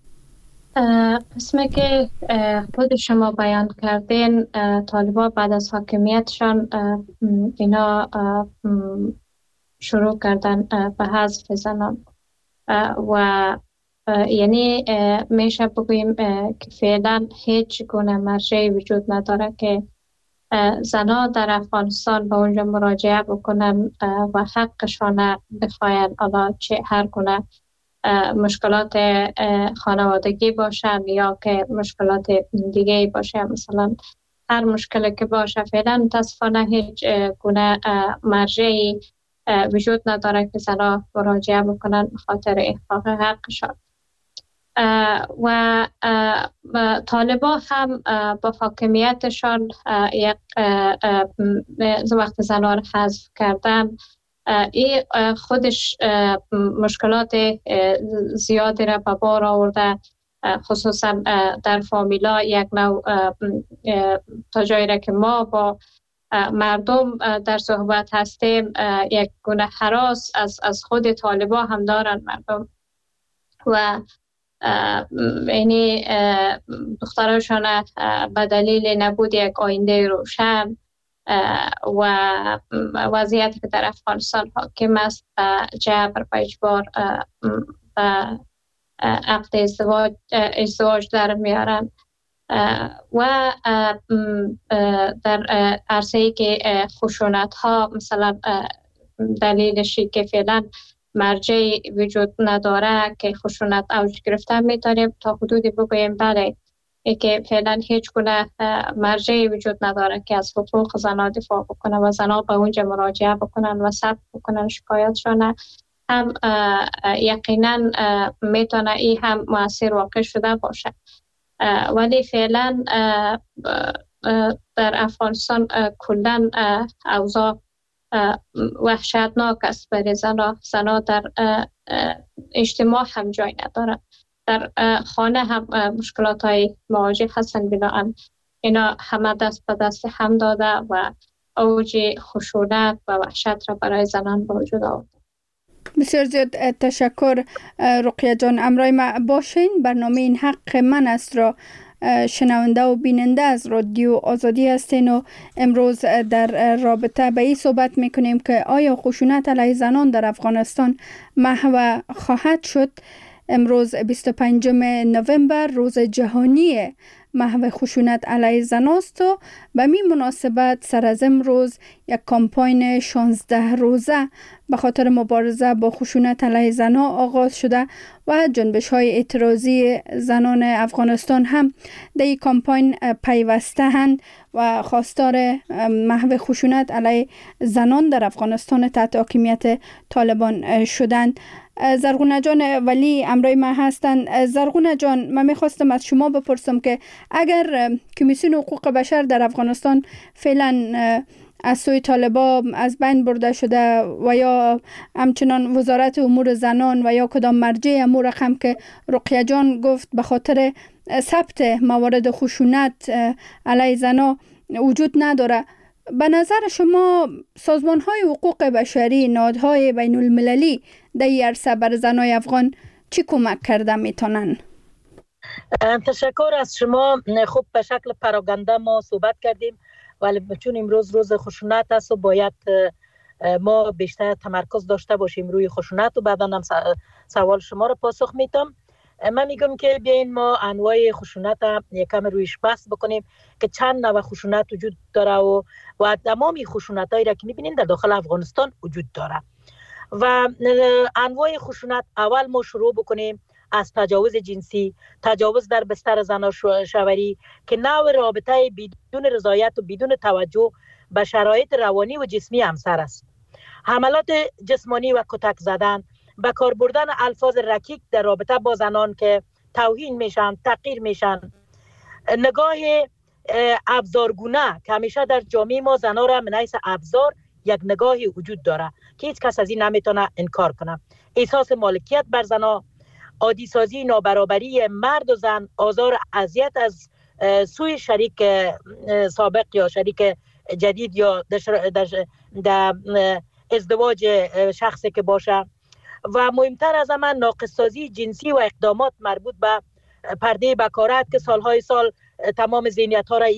قسمه که خود شما بیان کردین، طالبان بعد از حاکمیتشان اینا شروع کردن به حذف زنان و یعنی میشه بگوییم که فعلا هیچ گونه مرجعی وجود نداره که زنان در افغانستان به اونجا مراجعه بکنن و حقشان بخواین، حالا چه هر گونه مشکلات خانوادگی باشن یا که مشکلات دیگه باشه، مثلا هر مشکلی که باشه فعلا متاسفانه هیچ گونه مرجعی وجود نداره که زنها مراجعه بکنن به خاطر احقاق حقشان. و طالبان هم با حاکمیتشان یک وقت زنها را حذف کردن، این خودش مشکلات زیادی را به بار آورده، خصوصا در فامیلا. یک نوع تا جایی را که ما با مردم در صحبت هستیم، یک گونه هراس از از خود طالبان هم دارن مردم و یعنی دختراشون به دلیل نبود یک آینده روشن و وضعیتی که در افغانستان حاکم است، جبر و اجبار و عقد ازدواج ازدواج در میارن و در عرصه‌ای که خشونت ها مثلا دلیلشی که فعلا مرجع وجود نداره که خشونت اوج گرفته، میتونیم تا حدودی بگوییم بله ای که فعلا هیچ گونه مرجعی وجود نداره که از حقوق زنان دفاع بکنه و زنان به اونجا مراجعه بکنن و ثبت بکنن شکایتشون، هم یقینا میتونه این هم مؤثر واقع شده باشه. ولی فعلا در افغانستان کلا اوضاع وحشتناک است برای زنان. زنان در اجتماع هم جای ندارن، در خانه هم مشکلات های مواجه هستن، بنابراین اینا همه دست به دست هم داده و اوج خشونت و وحشت را برای زنان به وجود آورده. بسیار زیاد تشکر رقیه جان. امرای ما باشین. برنامه این حق من است را شنونده و بیننده از رادیو آزادی هستین و امروز در رابطه به این صحبت میکنیم که آیا خشونت علیه زنان در افغانستان محو خواهد شد. امروز بیست و پنجم نوامبر روز جهانی محو خشونت علیه زن است و به می مناسبت سر از امروز یک کامپاین شانزده روزه به خاطر مبارزه با خشونت علیه زنان آغاز شده و جنبش های اعتراضی زنان افغانستان هم در این کامپاین پیوسته هستند و خواستار محو خشونت علیه زنان در افغانستان تحت حاکمیت طالبان شدند. زرغونه جان ولی امروی ما هستند. زرغونه جان، من میخواستم از شما بپرسم که اگر کمیسیون حقوق بشر در افغانستان فعلا از سوی طالبان از بین برده شده و یا همچنان وزارت امور زنان و یا کدام مرجع امور رقم که رقیه جان گفت به خاطر ثبت موارد خشونت علیه زنان وجود نداره، به نظر شما سازمان های حقوق بشری، نهادهای بین المللی در این عرصه بر زنای افغان چی کمک کرده میتونن؟ تشکر از شما. خوب به شکل پراگنده ما صحبت کردیم، ولی چون امروز روز خشونت است و باید ما بیشتر تمرکز داشته باشیم روی خشونت و بعدا هم سوال شما رو پاسخ میتم. من میگم که بیاین ما انواع خشونت یکم رویش بحث بکنیم که چند نوع خشونت وجود داره و و تمامی خشونت هایی را که میبینین در داخل افغانستان وجود داره. و انواع خشونت اول ما شروع بکنیم از تجاوز جنسی، تجاوز در بستر زناشویی که نوع رابطه بدون رضایت و بدون توجه به شرایط روانی و جسمی همسر است. حملات جسمانی و کتک زدن، به کار بردن الفاظ رکیک در رابطه با زنان که توهین میشن، تحقیر میشن، نگاه ابزارگونه که همیشه در جامعه ما زنان را من حیث ابزار یک نگاهی وجود داره که هیچ کس از این نمیتونه انکار کنه. احساس مالکیت بر زنان، عادی سازی نابرابری مرد و زن، آزار اذیت از سوی شریک سابق یا شریک جدید یا در ازدواج شخصی که باشه، و مهمتر از همه ناقص‌سازی جنسی و اقدامات مربوط به پرده بکارت که سالهای سال تمام ذهنیت‌ها را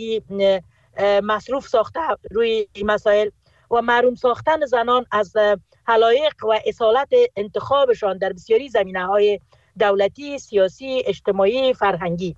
مصروف ساخته روی این مسائل و محروم ساختن زنان از حقایق و اصالت انتخابشان در بسیاری زمینه‌های دولتی، سیاسی، اجتماعی، فرهنگی.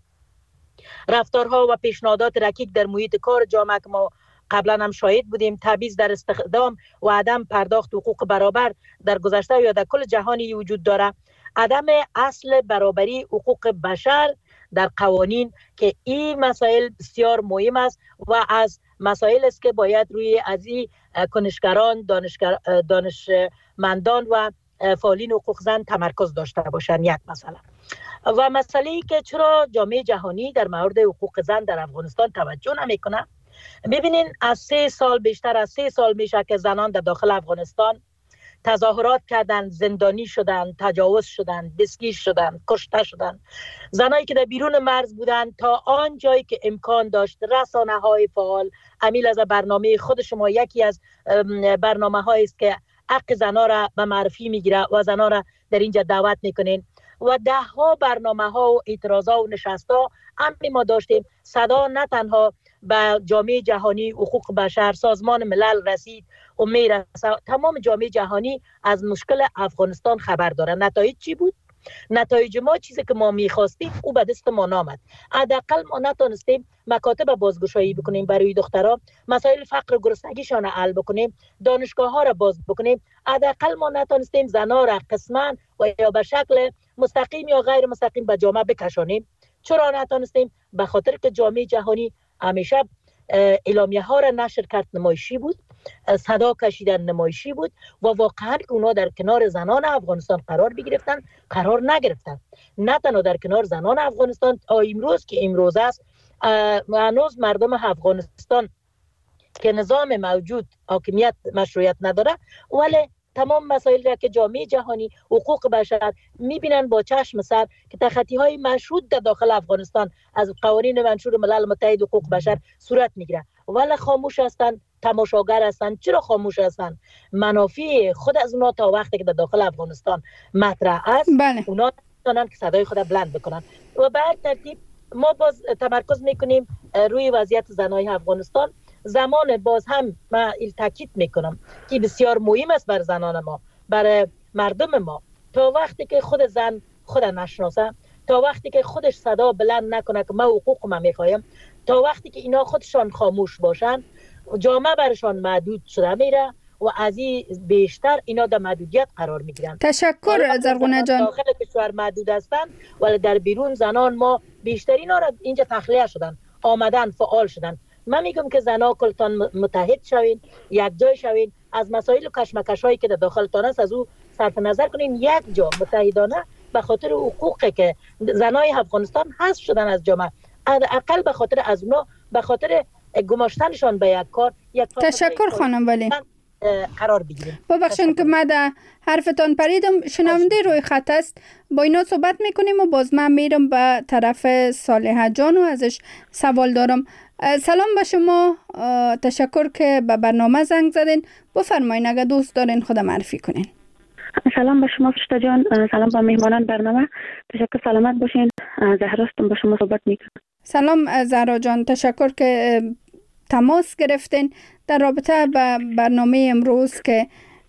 رفتارها و پیشنهادات رکیک در محیط کار جامعه که ما قبلا هم شاهد بودیم، تبعیض در استخدام و عدم پرداخت حقوق برابر در گذشته یا در کل جهانی وجود داره. عدم اصل برابری حقوق بشر در قوانین که این مسائل بسیار مهم است و از مسائل است که باید روی از این کنشگران، دانشگر، دانشمندان و فعالین حقوق زن تمرکز داشته باشند. یک مسئله و مسئله‌ای که چرا جامعه جهانی در مورد حقوق زن در افغانستان توجه نمیکنه. ببینین از سه سال بیشتر از سه سال میشه که زنان در داخل افغانستان تظاهرات کردند، زندانی شدند، تجاوز شدند، دستگیر شدند، کشته شدند. زنایی که در بیرون مرز بودند تا آن جایی که امکان داشت رسانه‌های فعال امیل از برنامه خود شما یکی از برنامه‌هایی است که حق زنان را به معرفی میگیره و زنان را در اینجا دعوت میکنین و ده ها برنامه ها و اعتراضا و نشست ها هم ما داشتیم. صدا نه تنها به جامعه جهانی حقوق بشر، سازمان ملل رسید و میرسه، تمام جامعه جهانی از مشکل افغانستان خبر داره. نتایج چی بود؟ نتایج ما چیزی که ما میخواستیم او به دست ما نامد. حداقل ما نتونستیم مکاتب بازگشایی بکنیم برای دخترها، مسائل فقر و گرسنگیشان حل بکنیم، دانشگاه ها را باز بکنیم. حداقل ما نتونستیم زنا را قسما و یا به شکل مستقیم یا غیر مستقیم به جامعه بکشانیم. چرا نتونستیم؟ به خاطر که جامعه جهانی همیشه اعلامیه ها را نشر کرد، نمایشی بود، صدا کشیدن نمایشی بود و واقعا اونا در کنار زنان افغانستان قرار بگرفتن، قرار نگرفتن. نه تنها در کنار زنان افغانستان، تا امروز که امروز است هنوز مردم افغانستان که نظام موجود حاکمیت مشروعیت نداره، ولی تمام مسائل را که جامعه جهانی حقوق بشر میبینن با چشم سر که تخطی های مشروط در داخل افغانستان از قوانین منشور ملل متحد حقوق بشر صورت میگیره، ولی خاموش هستن، تماشاگر هستن. چرا خاموش هستن؟ منافع خود از اونا تا وقتی که در داخل افغانستان مطرح است، بله. اونا نمیتونن که صدای خود بلند بکنن. و به هر ترتیب ما باز تمرکز میکنیم روی وضعیت زنای افغانستان. زمان باز هم من تاکید میکنم که بسیار مهم است بر زنان ما، برای مردم ما، تا وقتی که خود زن خود نشناسه، تا وقتی که خودش صدا بلند نکنه که من حقوق من میخوایم، تا وقتی که اینا خودشان خاموش باشن، جامعه برشان محدود شده میره و از این بیشتر اینا در محدودیت قرار میگیرن. تشکر زرغونه جان. داخل کشور محدود هستند ولی در بیرون زنان ما بیشتر اینا را اینجا تخلیه شدن، آمدن فعال شدن. من میگم که زنا کلتان متحد شوین، یک جای شوین، از مسائل و کشمکش هایی که در داخلتان است از او صرف نظر کنین، یک جا متحدانه به خاطر حقوقی که زنای افغانستان حذف شدن از جامعه، اقل به خاطر از اونا، به خاطر گماشتنشان به یک کار، یک تشکر خانم ولی قرار بگیریم. ببخشید که من در حرفتان پریدم. شنونده روی خط است، با اینا صحبت میکنیم و باز من میرم به طرف صالحه جان و ازش سوال دارم. سلام به شما، تشکر که به برنامه زنگ زدین. بفرمایین اگه دوست دارین خود معرفی کنین. سلام به شما فرشته جان، سلام به مهمانان برنامه، تشکر، سلامت باشین. زهراستم با شما صحبت میکنم. سلام زهرا جان، تشکر که تماس گرفتین در رابطه با برنامه امروز که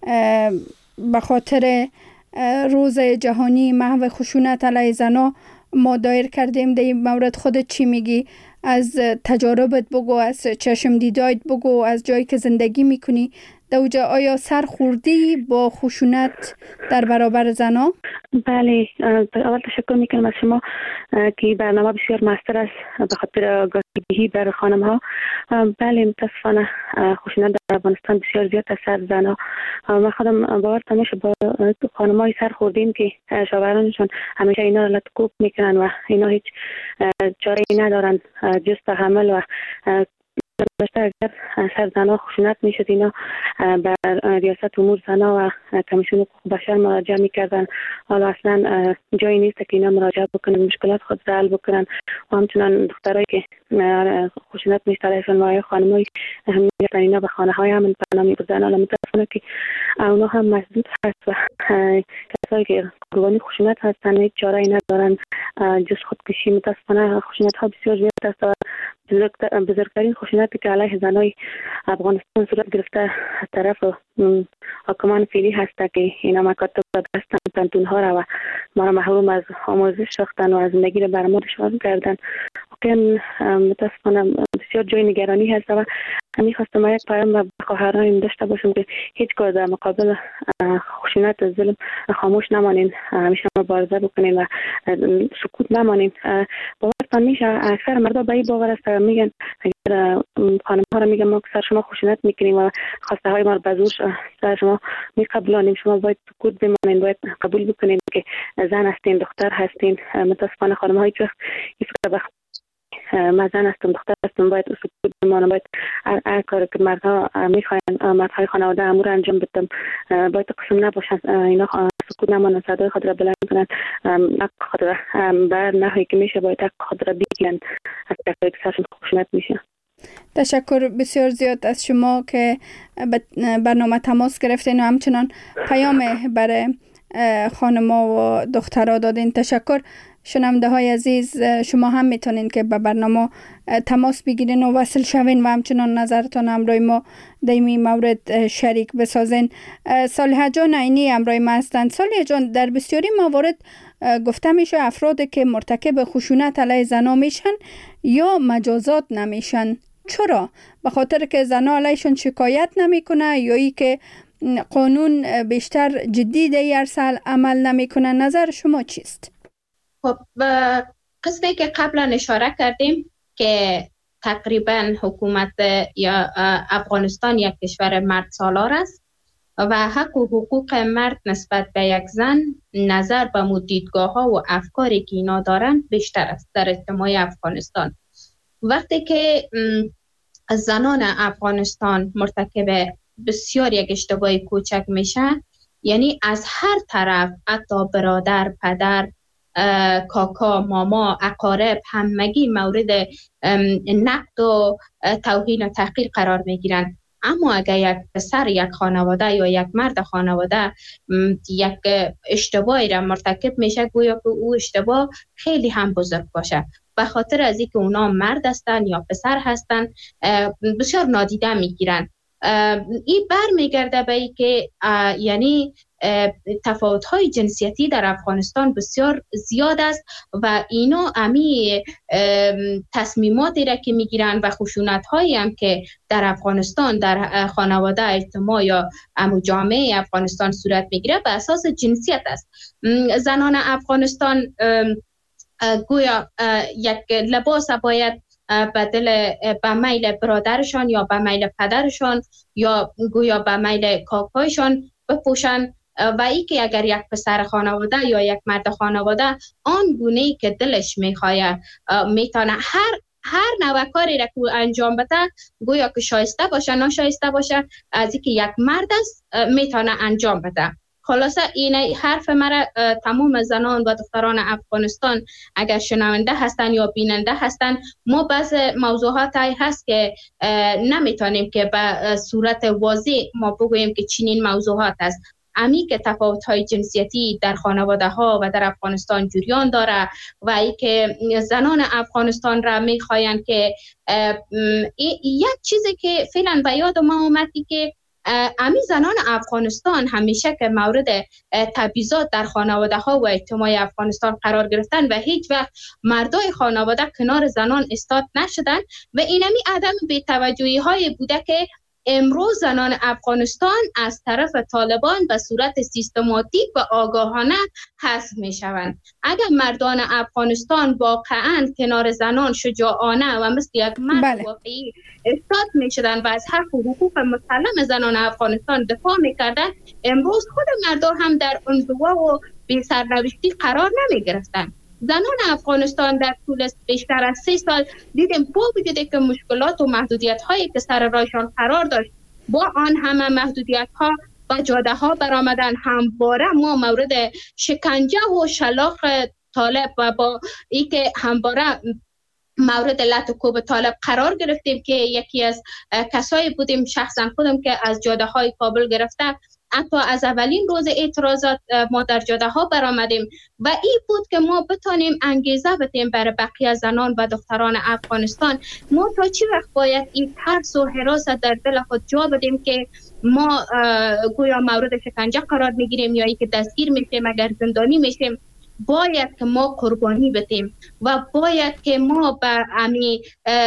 به خاطر روز جهانی محو خشونت علیه زنان ما دایر کردیم. در این مورد خودت چی میگی؟ از تجاربت بگو، از چشم دیدایت بگو، از جایی که زندگی میکنی دوجا آیا سر خوردی با خشونت در برابر زنان؟ بله، اول تشکر میکنم از شما که برنامه بسیار مستر است به خاطر آگاهی بر خانم ها. بله، متاسفانه خشونت در افغانستان بسیار زیاد از سر زنان. من خودم باورم نمیشه با خانم های سر خوردیم که شوهرانشون همیشه اینا را لطکوب میکنن و اینا هیچ چاره ندارن جز تحمل و داشته. اگر سر زنها خشونت میشد اینا بر ریاست امور زنها و کمیسیون حقوق بشر مراجعه میکردن. حالا اصلا جایی نیست که اینا مراجعه بکنن، مشکلات خود را حل بکنن. و همچنان دخترایی که خشونت میشه علیهشان و خانمای میرن اینا به خانه های همین پناه میبردن. حالا متاسفانه که اونا هم مسدود هست و کسایی که قربانی خشونت هستن هیچ چاره ای ندارن جز خودکشی. متاسفانه خشونت ها بسیار زیاد است و بزرگترین خشونتی که علیه زنای افغانستان صورت گرفته از طرف حاکمان فعلی هست که اینا مکاتب بستن کانتون ها را و ما را محروم از آموزش ساختن و از زندگی را بر ما دشوار کردن. واقعا متاسفانه بسیار جای نگرانی هست و میخواستم یک پیام به خواهران داشته باشم که هیچ کار در مقابل خشونت و ظلم خاموش نمانین، همیشه مبارزه بکنین و سکوت نمانین. باورتان میشه اکثر مردم به این باور است، میگن اگر خانم ها را میگن ما سر شما خشونت میکنیم و خواسته های ما را به زور سر شما میقبلانیم، شما باید سکوت بمانین، باید قبول بکنین که زن هستین، دختر هستین. متاسفانه خانم های چه فکر من زن هستم، دختر هستم، باید سکوت بمانم، باید هر کاری که مردها میخواین، مردهای خانواده امور انجام بدم، باید قسم نباشن، اینا سکوت نمانن، صدای خود را بلند کنن، حق خود را بر نحوی که میشه باید حق خود را بگیرن از کسایی که سرشون خشونت میشه. تشکر بسیار زیاد از شما که برنامه تماس گرفتین و همچنان پیام برای خانما و دخترها دادین. تشکر. شنونده های عزیز، شما هم میتونین که به برنامه تماس بگیرین و وصل شوین و همچنان نظرتان همراه ما در این مورد شریک بسازین. صالحه جان عینی همراه ما هستند. صالحه جان، در بسیاری موارد گفته میشه افرادی که مرتکب خشونت علیه زنان میشن یا مجازات نمیشن. چرا؟ به خاطر که زنان علیهشون شکایت نمیکنه یا ای که قانون بیشتر جدی در این عرصه عمل نمیکنه؟ نظر شما چیست؟ خب، قسمی که قبلا اشاره کردیم که تقریبا حکومت یا افغانستان یک کشور مرد سالار است و حق و حقوق مرد نسبت به یک زن نظر به مدیدگاه ها و افکاری که اینا دارن بیشتر است در اجتماع افغانستان. وقتی که زنان افغانستان مرتکب بسیار یک اشتباه کوچک میشه، یعنی از هر طرف، حتی برادر، پدر، کاکا، ماما، اقارب همگی مورد نقد و توهین و تحقیر قرار میگیرند. اما اگر یک پسر یک خانواده یا یک مرد خانواده یک اشتباهی را مرتکب میشه، گویا که او اشتباه خیلی هم بزرگ باشه، به خاطر از اینکه اونا مرد هستن یا پسر هستن بسیار نادیده میگیرن این بر میگرده به ای که یعنی تفاوت‌های جنسیتی در افغانستان بسیار زیاد است و اینا امی تصمیماتی را که میگیرن و خشونت‌هایی هم که در افغانستان در خانواده، اجتماع یا امو جامعه افغانستان صورت میگیره به اساس جنسیت است. زنان افغانستان گویا یک لباس باید بدل به میل برادرشان یا به میل پدرشان یا گویا به میل کاکایشان بپوشن و ای که اگر یک پسر خانواده یا یک مرد خانواده آن گونه‌ای که دلش میخواه میتونه هر هر نوع کاری را که انجام بده، گویا که شایسته باشه ناشایسته باشه، از اینکه یک مرد است میتونه انجام بده. خلاصه این حرف مرا تمام زنان و دختران افغانستان اگر شنونده هستن یا بیننده هستن، ما بعض موضوعات هست که نمیتونیم که به صورت واضح ما بگوییم که چنین موضوعات است. امی که تفاوت‌های جنسیتی در خانواده ها و در افغانستان جریان داره و ای که زنان افغانستان را میخواین که یک چیزی که فعلا به یاد ما اومدی که امی زنان افغانستان همیشه که مورد تبعیضات در خانواده ها و اجتماع افغانستان قرار گرفتن و هیچ وقت مردای خانواده کنار زنان استاد نشدن و اینمی عدم بی‌توجهی های بوده که امروز زنان افغانستان از طرف طالبان به صورت سیستماتیک و آگاهانه حذف می شوند. اگر مردان افغانستان واقعا کنار زنان شجاعانه و مثل یک مرد بله. واقعی استاد می شدن و از حق و حقوق مسلم زنان افغانستان دفاع می کردن، امروز خود مردان هم در انزوا و بی سرنوشتی قرار نمی گرفتن. زنان افغانستان در طول بیشتر از سه سال دیدیم با وجودی که مشکلات و محدودیت هایی که سر راهشان قرار داشت، با آن همه محدودیت ها و جاده ها برآمدن، همواره ما مورد شکنجه و شلاق طالب و با ای که همواره مورد لط و کوب طالب قرار گرفتیم که یکی از کسایی بودیم شخصا خودم که از جاده های کابل گرفته حتی از اولین روز اعتراضات ما در جاده ها برآمدیم و این بود که ما بتانیم انگیزه بدیم برای بقیه زنان و دختران افغانستان. ما تا چی وقت باید این ترس و حراست در دل خود جا بدیم که ما گویا مورد شکنجه قرار میگیریم یا ای که دستگیر میشیم اگر زندانی میشیم؟ باید که ما قربانی بدیم و باید که ما به امی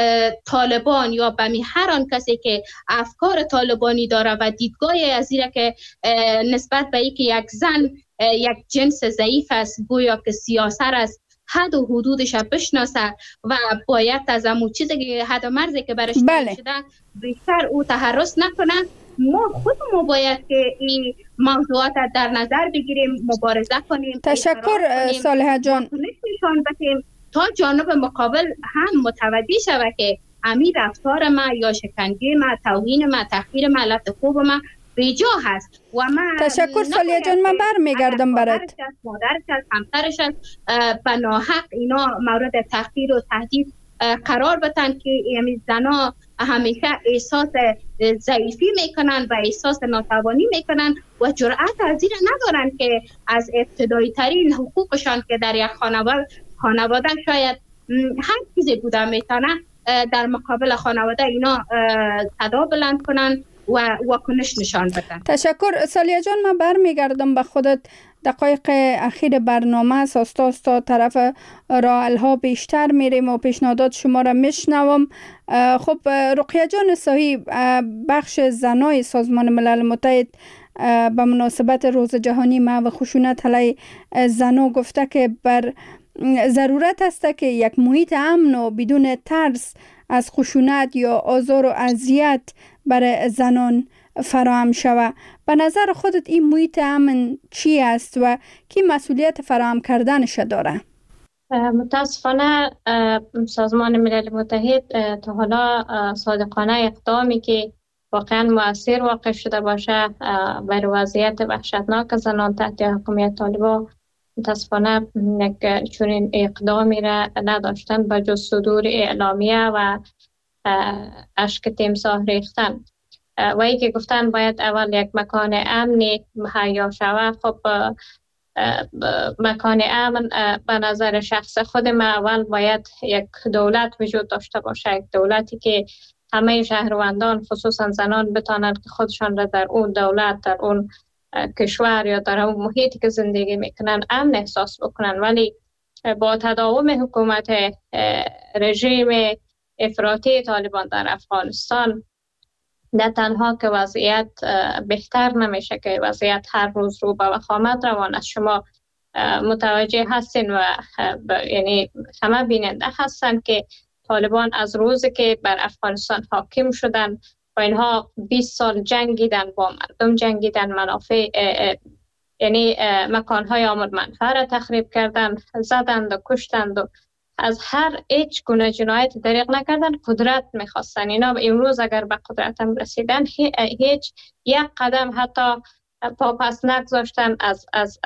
طالبان یا به امی هر آن کسی که افکار طالبانی داره و دیدگاهی از ایره که نسبت به ای که یک زن یک جنس ضعیف است، گویا که سیاست است، حد و حدودش بشناسه و باید از امو چیزی که حد و مرزی که برش بله. شده بیشتر او تحرس نکنه. ما خود ما باید که این موضوعات در نظر بگیریم، مبارزه کنیم. تشکر صالحه جان. نشان بدیم تا جانب مقابل هم متوجه شود که امی رفتار ما یا شکنجه ما، توهین ما، تحقیر ما، لط خوب ما بیجا هست و من تشکر صالحه جان. من برمیگردم برات. مادرش است، همسرش است، به ناحق اینا مورد تحقیر و تهدید قرار بدن که یعنی زنا همیشه احساس ضعیفی میکنن و احساس ناتوانی میکنن و جرأت از این ندارن که از ابتدایی ترین حقوقشان که در یک خانواده خانواده شاید هر چیزی بوده میتونه در مقابل خانواده اینا صدا بلند کنن و واکنش نشان بدن. تشکر صالحه جان. من برمیگردم به خودت. دقایق اخیر برنامه است، تا طرف راه ها بیشتر میریم و پیشنهادات شما را میشنوم. خب رقیه جان صاحب، بخش زنای سازمان ملل متحد به مناسبت روز جهانی محو خشونت علیه زنان گفته که بر ضرورت است که یک محیط امن و بدون ترس از خشونت یا آزار و اذیت برای زنان فراهم شود. به نظر خودت این محیط امن چی است و کی مسئولیت فراهم کردنش داره؟ متاسفانه سازمان ملل متحد تا حالا صادقانه اقدامی که واقعا مؤثر واقع شده باشه بر وضعیت وحشتناک زنان تحت حکومت طالبان، متاسفانه یک چنین اقدامی را نداشتن به جز صدور اعلامیه و اشک تمساح ریختن. و ای که گفتن باید اول یک مکان امنی مهیا شود. خب مکان امن به نظر شخص خود من اول باید یک دولت وجود داشته باشه، یک دولتی که همه شهروندان خصوصا زنان بتانند که خودشان را در اون دولت، در اون کشور یا در اون محیطی که زندگی میکنن امن احساس بکنن. ولی با تداوم حکومت رژیم افراطی طالبان در افغانستان نه تنها که وضعیت بهتر نمیشه که وضعیت هر روز رو به وخامت روان است. شما متوجه هستین و یعنی همه بیننده هستن که طالبان از روزی که بر افغانستان حاکم شدن و اینها بیست سال جنگیدن، با مردم جنگیدن، منافع یعنی مکانهای آمد منفعه را تخریب کردن، زدند و کشتند و از هر هیچ گونه جنایت دریغ نکردن. قدرت میخواستن. اینا امروز اگر به قدرت هم رسیدن هیچ یک قدم حتی پا پس نگذاشتن از از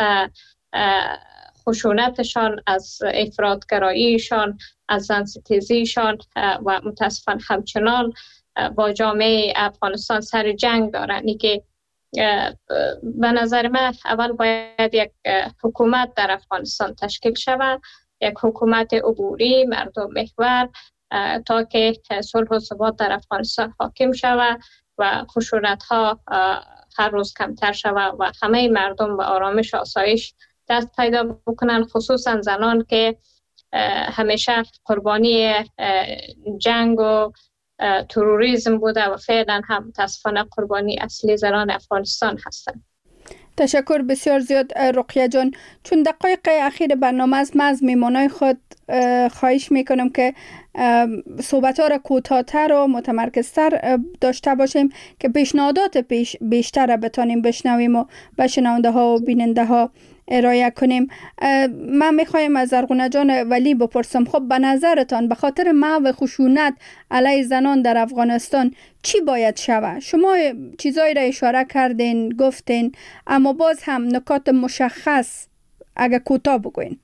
خشونتشان، از افراطگراییشان، از زنستیزیشان و متاسفانه همچنان با جامعه افغانستان سر جنگ دارن. اینی که به نظر من اول باید یک حکومت در افغانستان تشکیل شود، یک حکومت عبوری مردم محور، تا که صلح و ثبات در افغانستان حاکم شود و خشونت ها هر روز کمتر شود و همه مردم به آرامش و آسایش دست پیدا بکنن، خصوصا زنان که همیشه قربانی جنگ و تروریسم بوده و فعلا هم متاسفانه قربانی اصلی زنان افغانستان هستند. تشکر بسیار زیاد رقیه جان. چون دقایق اخیر برنامه از من از میمانای خود خواهش میکنم که صحبت ها را کوتاه‌تر و متمرکزتر داشته باشیم که پیشنهادات پیش بیشتر را بتانیم بشنویم و به شنونده ها و بیننده ها ارائه کنیم. من میخوایم از زرغونه جان ولی بپرسم، خب به نظرتان به خاطر محو خشونت علیه زنان در افغانستان چی باید شود؟ شما چیزایی را اشاره کردین، گفتین، اما باز هم نکات مشخص اگه کوتاه بگوین.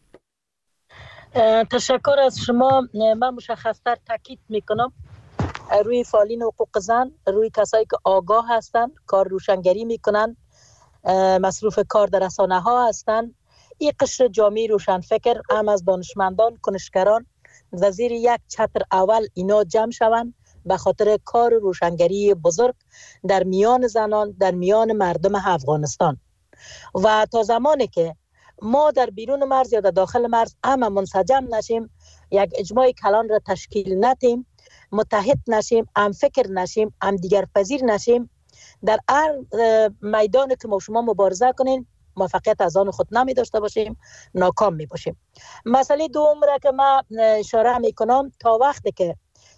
تشکر از شما. من مشخصتر تاکید میکنم روی فعالین حقوق زن، روی کسایی که آگاه هستند، کار روشنگری میکنن، مصروف کار در رسانه ها هستند. این قشر جامعه روشنفکر هم از دانشمندان، کنشگران و زیر یک چتر اول اینا جمع شوند به خاطر کار روشنگری بزرگ در میان زنان، در میان مردم افغانستان. و تا زمانی که ما در بیرون مرز یا در داخل مرز همه منسجم نشیم، یک اجماع کلان را تشکیل ندیم، متحد نشیم، هم فکر نشیم، هم دیگر پذیر نشیم، در هر میدانی که ما شما مبارزه کنین موفقیت از آن خود نمی داشته باشیم، ناکام می باشیم. مسئله دوم را که من اشاره می کنم، تا وقتی که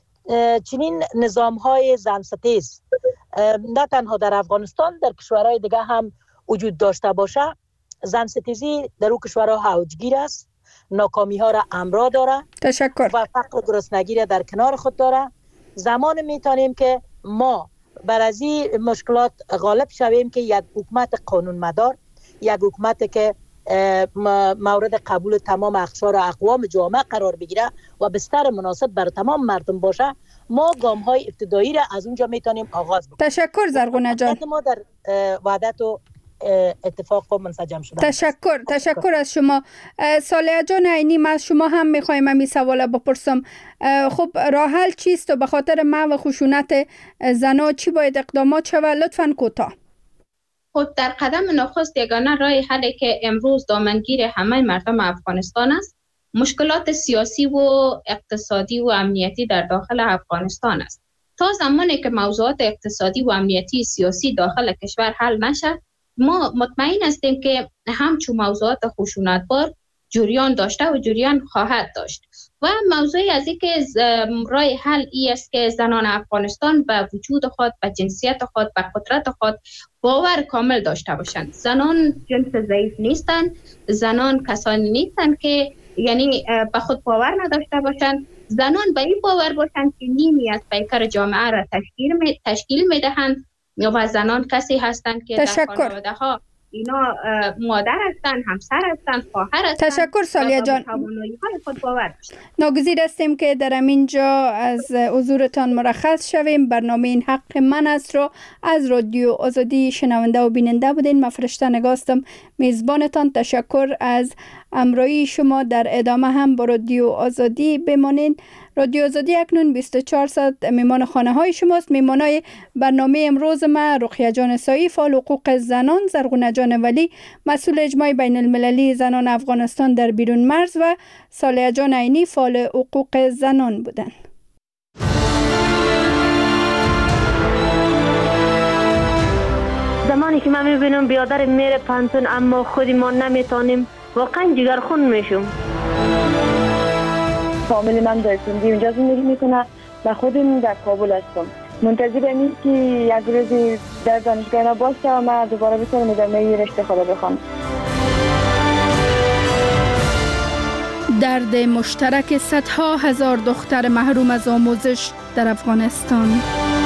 چنین نظام های زنستیز نه تنها در افغانستان، در کشورهای دیگه هم وجود داشته باشه، زنستیزی در او کشورها اوجگیر است، ناکامی ها را امرا داره. تشکر. و فقر و گرسنگی را در کنار خود داره. زمان میتونیم که ما بر از این مشکلات غالب شویم که یک حکومت قانون مدار، یک حکومت که مورد قبول تمام اقشار و اقوام جامعه قرار بگیره و بستر مناسب بر تمام مردم باشه، ما گام های ابتدایی را از اونجا میتونیم آغاز بکنیم. تشکر زرغونه جان. ما در وحدت و اتفاق و منسجم شدن. تشکر تشکر از شما. صالحه جان عینی، من از شما هم میخوایم این سوال بپرسم. خب راه حل چیست و به خاطر محو خشونت زنا چی باید اقدامات شود؟ لطفاً کوتاه. خب در قدم نخست یگانه راه حلی که امروز دامنگیر همه مردم افغانستان است، مشکلات سیاسی و اقتصادی و امنیتی در داخل افغانستان است. تا زمانی که موضوعات اقتصادی و امنیتی سیاسی داخل کشور حل نشد، ما مطمئن هستیم که همچون موضوعات خشونتبار جریان داشته و جریان خواهد داشت. و موضوعی از این که راه حل ای است که زنان افغانستان به وجود خود، به جنسیت خود، به قدرت خود باور کامل داشته باشند. زنان جنس ضعیف نیستند، زنان کسانی نیستند که یعنی به خود باور نداشته باشند. زنان به این باور باشند که نیمی از پیکر جامعه را تشکیل می تشکیل میدهند و زنان کسی هستند که تشکر. در خانواده ها اینا مادر هستند، همسر هستند، خواهر هستند. تشکر صالحه جان. ناگزیر هستیم که در همینجا از حضورتان مرخص شویم. برنامه این حق من است رو از رادیو آزادی شنونده و بیننده بودین. من فرشته نگاستم، میزبانتان. تشکر از همراهی شما. در ادامه هم با رادیو آزادی بمانین. رادیو آزادی اکنون بیست و چهار ساعت میمان خانه های شماست. میمانای برنامه امروز ما رقیه جان سایی، فعال حقوق زنان، زرغونه جان ولی، مسئول اجماع بین المللی زنان افغانستان در بیرون مرز و صالحه جان عینی، فعال حقوق زنان بودند. زمانی که من میبینم بیادر میره پانتون اما خودی ما نمیتونیم، واقعا جگرخون میشم. فامیل من در سندی اونجا زندگی میکنه و خودم در کابل هستم. منتظر امید که یک روزی در دانشگاه باشه و من دوباره بتونم ادامه رشته خود بخوام. درد مشترک صدها هزار دختر محروم از آموزش در افغانستان.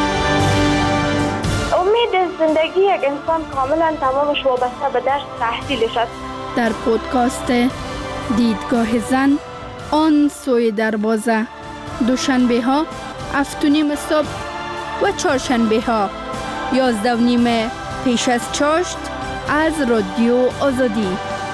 امید زندگی یک انسان کاملا تمامش وابسته به درس تحصیلش است. در پودکاست دیدگاه زن، آن سوی دروازه، دوشنبه ها هفت و نیم صبح و چهارشنبه ها یازده و نیم پیش از چاشت از رادیو آزادی.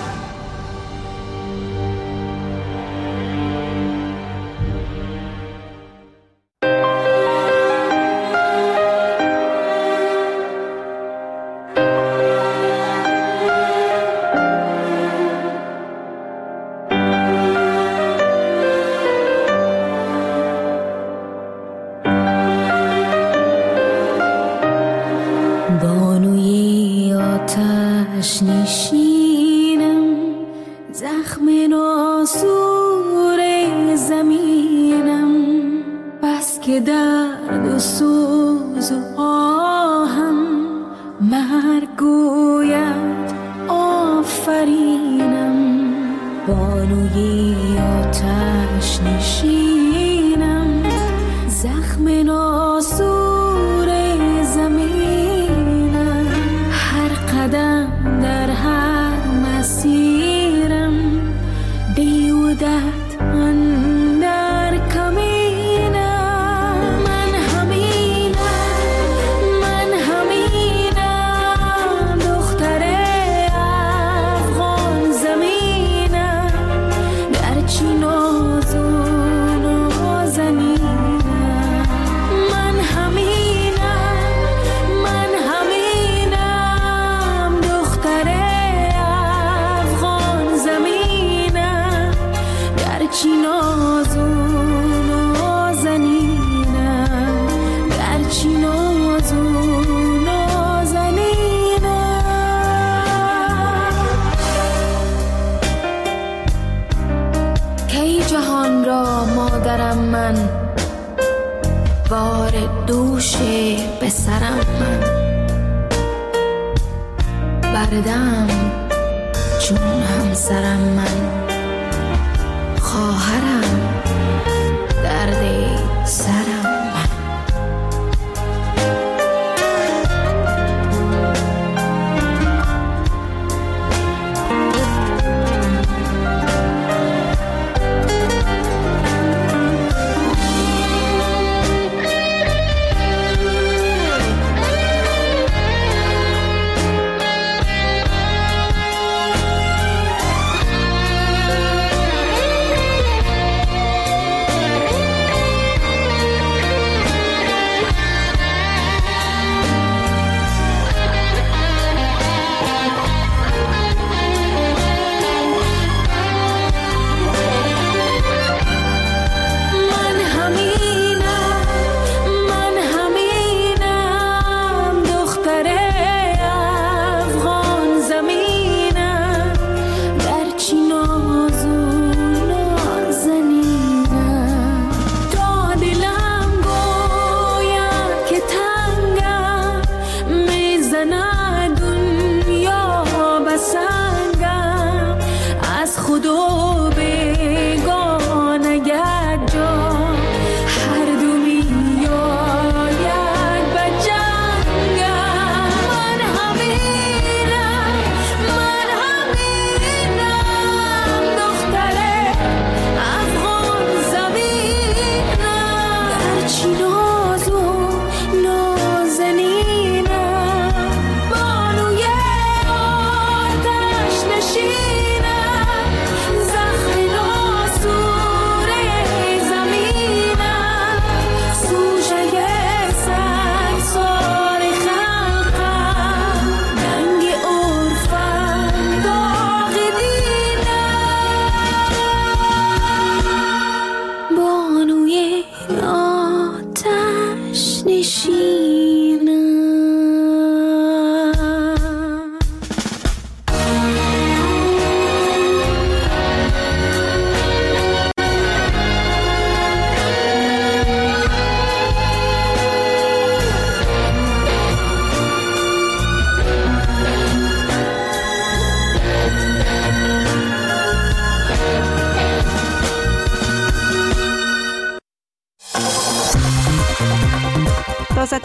نشینم زخم ناسور زمینم، بس که درد و سوز و آهم مرگ گوید آفرینم. بانوی آتش نشینم زخم ناسور زمینم، هر قدم در هر مسیرم بیودت اندر کمینم. من همینم، من همینم، دختر افغان زمینم، گرچه ناز و نازنینم. من همینم، من همینم، دختر افغان زمینم، گرچه ناز و نازنینم، گرچه ناز و نازنینم. کی جهان را مادرم من، بار دوش به سرم من، بردم چون همسرم من، خواهرم درد سرم من.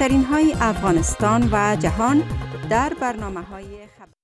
ترین های افغانستان و جهان در برنامه های خبر.